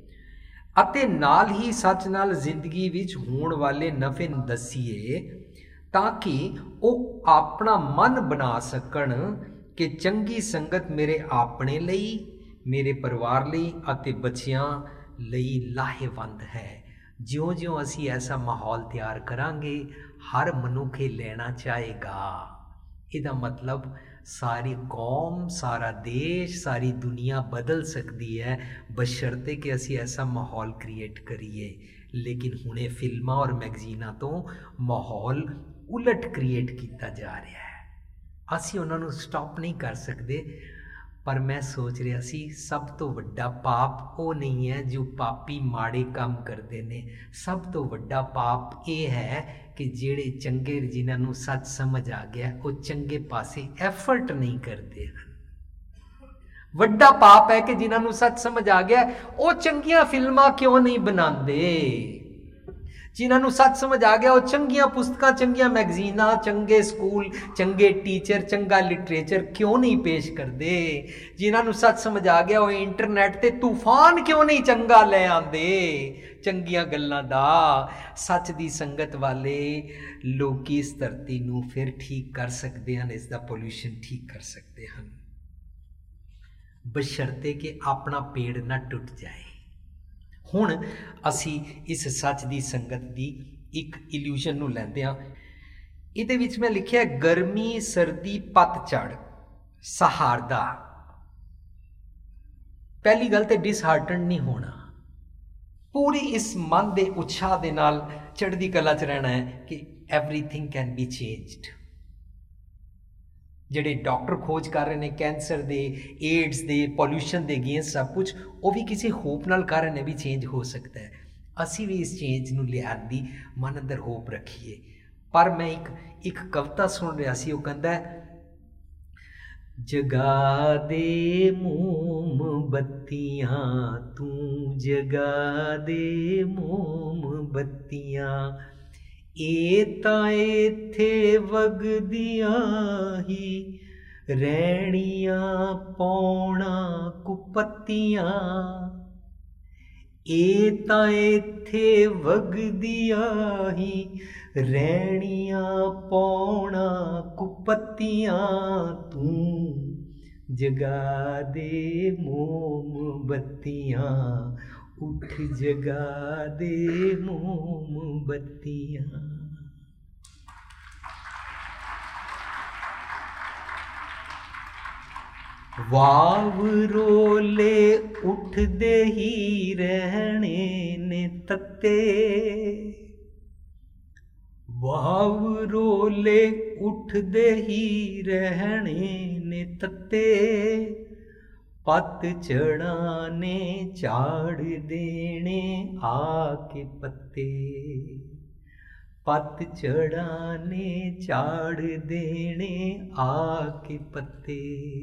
ਅਤੇ ਨਾਲ ਹੀ ਸੱਚ ਨਾਲ ਜ਼ਿੰਦਗੀ ਵਿੱਚ ਹੋਣ ਵਾਲੇ ਨਫੇ ਨੂੰ ਦਸੀਏ, ਤਾਂ ਕਿ ਉਹ ਆਪਣਾ ਮਨ ਬਣਾ ਸਕਣ ਕਿ ਚੰਗੀ ਸੰਗਤ ਮੇਰੇ ਆਪਣੇ ਲਈ, ਮੇਰੇ ਪਰਿਵਾਰ ਲਈ ਅਤੇ ਬੱਚਿਆਂ ਲਈ ਲਾਹੇਵੰਦ ਹੈ। ਜਿਉਂ-ਜਿਉਂ ਅਸੀਂ ਐਸਾ ਮਾਹੌਲ ਤਿਆਰ ਕਰਾਂਗੇ, ਹਰ ਮਨੁੱਖ ਇਹ ਲੈਣਾ ਚਾਹੇਗਾ। ਇਹਦਾ ਮਤਲਬ ਸਾਰੀ ਕੌਮ, ਸਾਰਾ ਦੇਸ਼, ਸਾਰੀ ਦੁਨੀਆ ਬਦਲ ਸਕਦੀ ਹੈ, ਬਸ਼ਰਤੇ ਕਿ ਅਸੀਂ ਐਸਾ ਮਾਹੌਲ ਕ੍ਰੀਏਟ ਕਰੀਏ। ਲੇਕਿਨ ਹੁਣੇ ਫਿਲਮਾਂ ਔਰ ਮੈਗਜ਼ੀਨਾਂ ਤੋਂ ਮਾਹੌਲ ਉਲਟ ਕ੍ਰੀਏਟ ਕੀਤਾ ਜਾ ਰਿਹਾ ਹੈ। ਅਸੀਂ ਉਹਨਾਂ ਨੂੰ ਸਟਾਪ ਨਹੀਂ ਕਰ ਸਕਦੇ, ਪਰ ਮੈਂ ਸੋਚ ਰਿਹਾ ਸੀ ਸਭ ਤੋਂ ਵੱਡਾ ਪਾਪ ਉਹ ਨਹੀਂ ਹੈ ਜੋ ਪਾਪੀ ਮਾੜੇ ਕੰਮ ਕਰਦੇ ਨੇ। ਸਭ ਤੋਂ ਵੱਡਾ ਪਾਪ ਇਹ ਹੈ ਕਿ ਜਿਹੜੇ ਚੰਗੇ, ਜਿਨ੍ਹਾਂ ਨੂੰ ਸੱਚ ਸਮਝ ਆ ਗਿਆ, ਉਹ ਚੰਗੇ ਪਾਸੇ ਐਫਰਟ ਨਹੀਂ ਕਰਦੇ ਹਨ। ਵੱਡਾ ਪਾਪ ਹੈ ਕਿ ਜਿਨ੍ਹਾਂ ਨੂੰ ਸੱਚ ਸਮਝ ਆ ਗਿਆ, ਉਹ ਚੰਗੀਆਂ ਫਿਲਮਾਂ ਕਿਉਂ ਨਹੀਂ ਬਣਾਉਂਦੇ। ਜਿਨ੍ਹਾਂ ਨੂੰ ਸੱਚ ਸਮਝ ਆ ਗਿਆ, ਉਹ ਚੰਗੀਆਂ ਪੁਸਤਕਾਂ, ਚੰਗੀਆਂ ਮੈਗਜ਼ੀਨਾਂ, ਚੰਗੇ ਸਕੂਲ, ਚੰਗੇ ਟੀਚਰ, ਚੰਗਾ ਲਿਟਰੇਚਰ ਕਿਉਂ ਨਹੀਂ ਪੇਸ਼ ਕਰਦੇ। ਜਿਨ੍ਹਾਂ ਨੂੰ ਸੱਚ ਸਮਝ ਆ ਗਿਆ, ਉਹ ਇੰਟਰਨੈਟ 'ਤੇ ਤੂਫਾਨ ਕਿਉਂ ਨਹੀਂ ਚੰਗਾ ਲੈ ਆਉਂਦੇ ਚੰਗੀਆਂ ਗੱਲਾਂ ਦਾ। ਸੱਚ ਦੀ ਸੰਗਤ ਵਾਲੇ ਲੋਕ ਇਸ ਧਰਤੀ ਨੂੰ ਫਿਰ ਠੀਕ ਕਰ ਸਕਦੇ ਹਨ, ਇਸ ਦਾ ਪੋਲਿਊਸ਼ਨ ਠੀਕ ਕਰ ਸਕਦੇ ਹਨ, ਬਸ਼ਰਤੇ ਕਿ ਆਪਣਾ ਪੇੜ ਨਾ ਟੁੱਟ ਜਾਏ। ਹੁਣ ਅਸੀਂ ਇਸ ਸੱਚ ਦੀ ਸੰਗਤ ਦੀ ਇੱਕ ਇਲੂਸ਼ਨ ਨੂੰ ਲੈਂਦੇ ਹਾਂ। ਇਹਦੇ ਵਿੱਚ ਮੈਂ ਲਿਖਿਆ ਗਰਮੀ, ਸਰਦੀ, ਪਤਝੜ, ਸਹਾਰਦਾ। ਪਹਿਲੀ ਗੱਲ ਤੇ ਡਿਸਹਾਰਟਨ ਨਹੀਂ ਹੋਣਾ, ਪੂਰੀ ਇਸ ਮਨ ਦੇ ਉਤਸ਼ਾਹ ਦੇ ਨਾਲ ਚੜ੍ਹਦੀ ਕਲਾ 'ਚ ਰਹਿਣਾ ਹੈ ਕਿ ਐਵਰੀਥਿੰਗ ਕੈਨ ਬੀ ਚੇਂਜਡ। ਜਿਹੜੇ ਡਾਕਟਰ ਖੋਜ ਕਰ ਰਹੇ ਨੇ ਕੈਂਸਰ ਦੇ, ਏਡਸ ਦੇ, ਪੋਲਿਊਸ਼ਨ ਦੇ ਅਗੇਂਸਟ ਸਭ ਕੁਝ, ਉਹ ਵੀ ਕਿਸੇ ਹੋਪ ਨਾਲ ਕਰ ਰਹੇ ਨੇ ਵੀ ਚੇਂਜ ਹੋ ਸਕਦਾ ਹੈ। ਅਸੀਂ ਵੀ ਇਸ ਚੇਂਜ ਨੂੰ ਲਿਆਉਣ ਦੀ ਮਨ ਅੰਦਰ ਹੋਪ ਰੱਖੀਏ। ਪਰ ਮੈਂ ਇੱਕ ਇੱਕ ਕਵਿਤਾ ਸੁਣ ਰਿਹਾ ਸੀ, ਉਹ ਕਹਿੰਦਾ ਜਗਾ ਦੇ ਮੋਮਬੱਤੀਆਂ ਤੂੰ ਜਗਾ ਦੇ ਮੋਮਬੱਤੀਆਂ, ਇਹ ਤਾਂ ਇੱਥੇ ਵਗਦੀਆਂ ਹੀ ਰਹਿਣੀਆਂ ਪੌਣਾ ਕੁਪੱਤੀਆਂ, ਇਹ ਤਾਂ ਇੱਥੇ ਵਗਦੀਆਂ ਹੀ ਰਹਿਣੀਆਂ ਪੌਣਾ ਕੁਪੱਤੀਆਂ, ਤੂੰ ਜਗਾ ਦੇ ਮੋਮਬੱਤੀਆਂ, ਉੱਠ ਜਗਾ ਦੇ ਮੋਮਬੱਤੀਆਂ। ਵਾਵਰੋਲੇ ਉੱਠਦੇ ਹੀ ਰਹਿਣੇ ਨੇ ਤੱਤੇ, ਵਾਵਰੋਲੇ ਉੱਠਦੇ ਹੀ ਰਹਿਣੇ ਨੇ ਤੱਤੇ, ਪੱਤ ਝੜਾਂ ਨੇ ਝਾੜ ਦੇਣੇ ਆ ਕੇ ਪੱਤੇ, ਪੱਤ ਝੜਾਂ ਨੇ ਝਾੜ ਦੇਣੇ ਆ ਕੇ ਪੱਤੇ,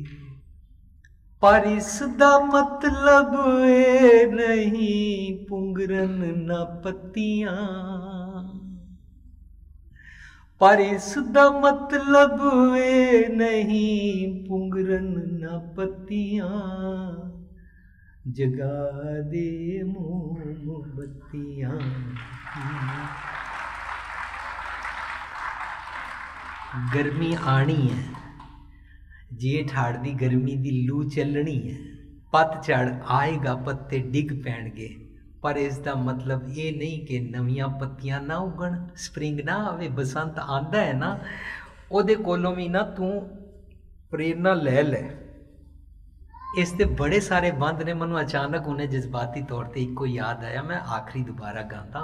ਪਰ ਇਸ ਦਾ ਮਤਲਬ ਇਹ ਨਹੀਂ ਪੁੰਗਰਨ ਨਾ ਪੱਤੀਆਂ, ਪਰ ਇਸ ਦਾ ਮਤਲਬ ਇਹ ਨਹੀਂ ਪੁੰਗਰਨ ਨਾ ਪੱਤੀਆਂ, ਜਗਾ ਦੇ ਮੋਮਬੱਤੀਆਂ। ਗਰਮੀ ਆਣੀ ਹੈ, ਜੇਠ ਹਾੜ ਦੀ ਗਰਮੀ ਦੀ ਲੂ ਚੱਲਣੀ ਹੈ, ਪਤਝੜ ਆਏਗਾ, ਪੱਤੇ ਡਿੱਗ ਪੈਣਗੇ, ਪਰ ਇਸ ਦਾ ਮਤਲਬ ਇਹ ਨਹੀਂ ਕਿ ਨਵੀਆਂ ਪੱਤੀਆਂ ਨਾ ਉਗਣ, ਸਪਰਿੰਗ ਨਾ ਆਵੇ। ਬਸੰਤ ਆਂਦਾ ਹੈ ਨਾ, ਉਹਦੇ ਕੋਲੋਂ ਵੀ ਨਾ ਤੂੰ ਪ੍ਰੇਰਨਾ ਲੈ ਲੈ। ਇਸ ਦੇ ਬੜੇ ਸਾਰੇ ਬੰਦ ਨੇ, ਮੈਨੂੰ ਅਚਾਨਕ ਉਹਨੇ ਜਜ਼ਬਾਤੀ ਤੌਰ ਤੇ ਇੱਕੋ ਯਾਦ ਆਇਆ, ਮੈਂ ਆਖਰੀ ਦੁਬਾਰਾ ਗਾਂਦਾ।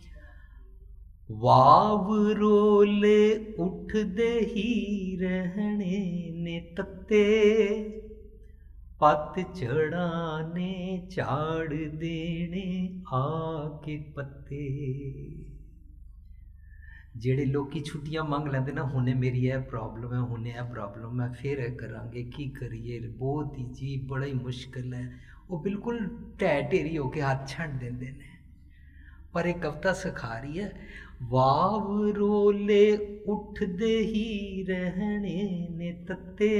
ਵਾਵਰੋਲੇ ਉੱਠਦੇ ਹੀ ਰਹਿਣੇ ਨੇ ਤੱਤੇ, ਪੱਤ ਝੜਾਂ ਨੇ ਝਾੜ ਦੇਣੇ ਆ ਕੇ ਪੱਤੇ। ਜਿਹੜੇ ਲੋਕੀ ਛੁੱਟੀਆਂ ਮੰਗ ਲੈਂਦੇ ਨਾ, ਹੁਣੇ ਮੇਰੀ ਇਹ ਪ੍ਰੋਬਲਮ ਹੈ, ਹੁਣੇ ਇਹ ਪ੍ਰੋਬਲਮ ਹੈ, ਫਿਰ ਇਹ ਕਰਾਂਗੇ, ਕੀ ਕਰੀਏ, ਬਹੁਤ ਹੀ ਜੀ ਬੜਾ ਹੀ ਮੁਸ਼ਕਿਲ ਹੈ, ਉਹ ਬਿਲਕੁਲ ਢਹਿ ਢੇਰੀ ਹੋ ਕੇ ਹੱਥ ਛੱਡ ਦਿੰਦੇ ਨੇ। ਪਰ ਇਹ ਕਵਿਤਾ ਸਿਖਾ ਰਹੀ ਹੈ, ਵਾਵਰੋਲੇ ਉੱਠਦੇ ਹੀ ਰਹਿਣੇ ਨੇ ਤੱਤੇ,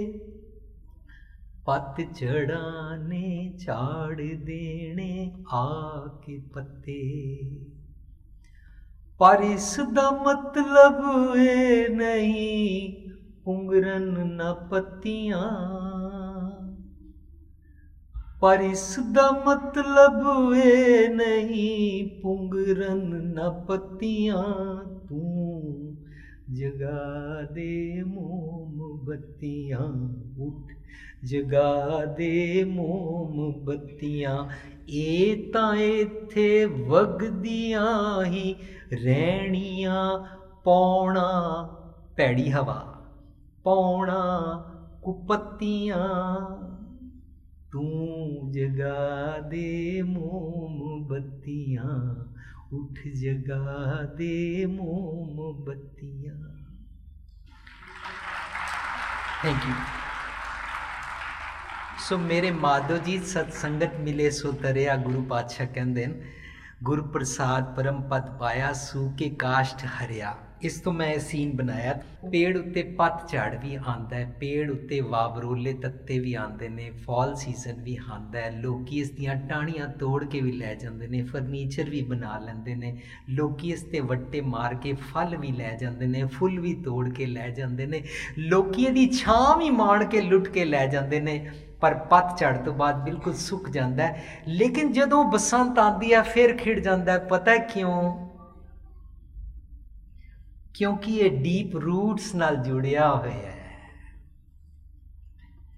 ਪੱਤ ਝੜਾਂ ਨੇ ਝਾੜ ਦੇਣੇ ਆ ਕੇ ਪੱਤੇ, ਪਰ ਇਸ ਦਾ ਮਤਲਬ ਇਹ ਨਹੀਂ ਪੁੰਗਰਨ ਨਾ ਪੱਤੀਆਂ, ਪਰ ਇਸ ਦਾ ਮਤਲਬ ਇਹ ਨਹੀਂ ਪੁੰਗਰਨ ਨਾ ਪੱਤੀਆਂ, ਤੂੰ ਜਗਾ ਦੇ ਮੋਮਬੱਤੀਆਂ, ਉੱਠ ਜਗਾ ਦੇ ਮੋਮਬੱਤੀਆਂ, ਇਹ ਤਾਂ ਇੱਥੇ ਵਗਦੀਆਂ ਹੀ ਰਹਿਣੀਆਂ ਪੌਣਾ ਭੈੜੀ ਹਵਾ, ਪੌਣਾ ਕੁਪੱਤੀਆਂ, ਤੂੰ ਜਗਾ ਦੇ ਮੋਮਬੱਤੀਆਂ, ਉੱਠ ਜਗਾ ਦੇ ਮੋਮਬੱਤੀਆਂ। Thank you. ਸੋ ਮੇਰੇ ਮਾਧੋ ਜੀ, ਸਤਸੰਗਤ ਮਿਲੇ ਸੋ ਤਰਿਆ, ਗੁਰੂ ਪਾਤਸ਼ਾਹ ਕਹਿੰਦੇ ਨੇ, ਗੁਰ ਪ੍ਰਸਾਦ ਪਰਮ ਪਦ ਪਾਇਆ, ਸੂਕੇ ਕਾਸ਼ਟ ਹਰਿਆ। ਇਸ ਤੋਂ ਮੈਂ ਇਹ ਸੀਨ ਬਣਾਇਆ। ਪੇੜ ਉੱਤੇ ਪਤਝੜ ਵੀ ਆਉਂਦਾ ਹੈ, ਪੇੜ ਉੱਤੇ ਵਾਵਰੋਲੇ ਤੱਤੇ ਵੀ ਆਉਂਦੇ ਨੇ, ਫਾਲ ਸੀਜ਼ਨ ਵੀ ਆਉਂਦਾ ਹੈ, ਲੋਕੀ ਇਸ ਦੀਆਂ ਟਾਹਣੀਆਂ ਤੋੜ ਕੇ ਵੀ ਲੈ ਜਾਂਦੇ ਨੇ, ਫਰਨੀਚਰ ਵੀ ਬਣਾ ਲੈਂਦੇ ਨੇ, ਲੋਕੀ ਇਸ 'ਤੇ ਵੱਟੇ ਮਾਰ ਕੇ ਫਲ ਵੀ ਲੈ ਜਾਂਦੇ ਨੇ, ਫੁੱਲ ਵੀ ਤੋੜ ਕੇ ਲੈ ਜਾਂਦੇ ਨੇ, ਲੋਕੀ ਇਹਦੀ ਛਾਂ ਵੀ ਮਾਣ ਕੇ ਲੁੱਟ ਕੇ ਲੈ ਜਾਂਦੇ ਨੇ। ਪਰ ਪਤਝੜ ਤੋਂ ਬਾਅਦ ਬਿਲਕੁਲ ਸੁੱਕ ਜਾਂਦਾ ਹੈ, ਲੇਕਿਨ ਜਦੋਂ ਬਸੰਤ ਆਉਂਦੀ ਹੈ ਫਿਰ ਖਿੜ ਜਾਂਦਾ ਹੈ। ਪਤਾ ਹੈ ਕਿਉਂ? ਕਿਉਂਕਿ ਇਹ ਡੀਪ ਰੂਟਸ ਨਾਲ ਜੁੜਿਆ ਹੋਇਆ ਹੈ।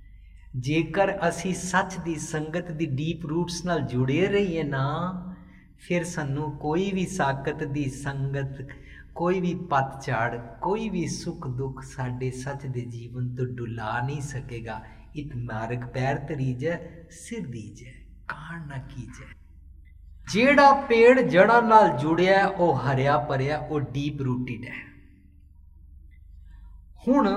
ਜੇਕਰ ਅਸੀਂ ਸੱਚ ਦੀ ਸੰਗਤ ਦੀ ਡੀਪ ਰੂਟਸ ਨਾਲ ਜੁੜੇ ਰਹੀਏ ਨਾ, फिर सानू कोई भी साकत दी संगत, कोई भी पतझड़, कोई भी सुख दुख साडे सच दे जीवन तो डुला नहीं सकेगा। इत मार्ग पैर तरीजै सिर दीजै कान ना कीजै। जेड़ा पेड़ जड़ा नाल जुड़िया वो हरिया भरिया, वो डीप रूटिड है। हुण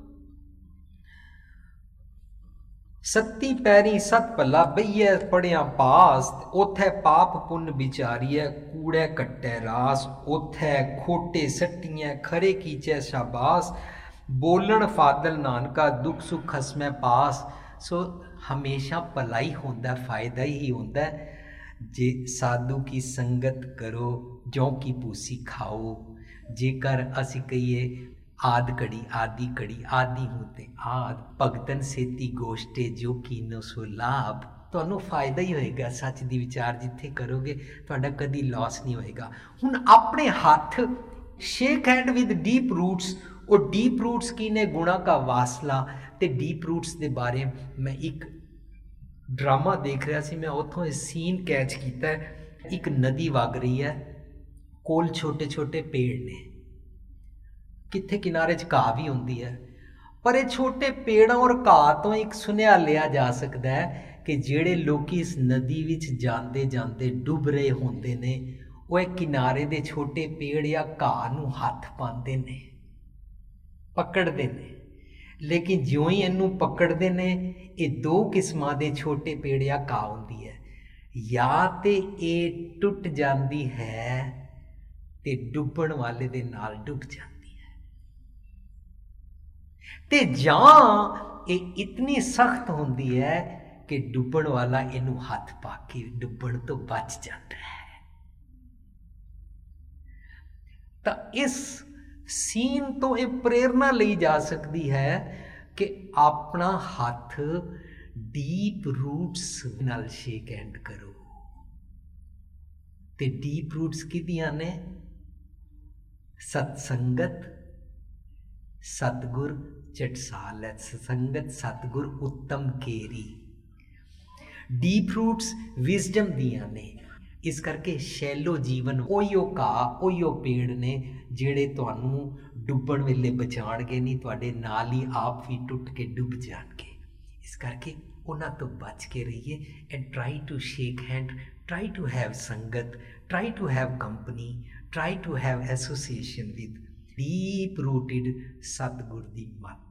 सत्ती पैरी सत भला बईए पढ़िया पास, ओथे पाप पुन विचारिए कूड़े कट्टे रास। ओथे खोटे सट्टिए खरे कीचे शाबास, बोलन फादल नानका दुख सुख खसमै पास। सो हमेशा भला ही होंदा, फायदा ही होंदा। जे साधु की संगत करो जौ की पूसी खाओ। जेकर असी कहिए आद कड़ी आदि कड़ी आदि होते आद, भगतन सेती गोष्टे जो कीनो सो लाभ। तुहानू फायदा ही होएगा। सच दी विचार जिथे करोगे तुहाडा कदी लॉस नहीं होएगा। हुण अपने हाथ shake hand with deep roots. वो डीप रूट्स की ने गुणा का वासला ते डीप रूट्स दे बारे मैं एक ड्रामा देख रहा सी, मैं उतों इस सीन कैच किया। एक नदी वग रही है, कोल छोटे छोटे पेड़ ने, कित्थे किनारे च घाह भी होंदी है, पर ये छोटे पेड़ों और घाह तो एक सुनिया लिया जा सकता है कि जेड़े लोग इस नदी विच जाते जाते डुब रहे होंदे ने, वो एक किनारे दे छोटे पेड़ या घाह नूं हथ पाते ने, पकड़ते ने। लेकिन ज्यों ही इनू पकड़ते ने, ये दो किस्मां दे छोटे पेड़ या घाह होंदी है। या ते ये टुट जाती है ते डुबण वाले दे नाल डुब जाती है, ते जां ये इतनी सख्त होंदी है कि डुबण वाला इनू हथ पा के डुबण तो बच जाता है। तो इस सीन तो ये प्रेरणा ली जा सकती है कि अपना हाथ डीप रूट्स नाल शेक हैंड करो। ते डीप रूट्स किदियां ने? सत्संगत, सतगुर चटसाल है। सत्संगत सतगुर उत्तम केरी। डीप रूट्स विजडम दियां ने। इस करके शैलो जीवन ओहियो घाह ओहियो पेड़ ने जेड़े तुहानू डुबण वेले बचाणगे नहीं, तुहाडे नाल ही आप भी टुट के डुब जाणगे। इस करके उन्हां तो बच के रहिए and try to shake hand, try to have संगत, try to have company, try to have association with deep rooted सतगुर दी मत।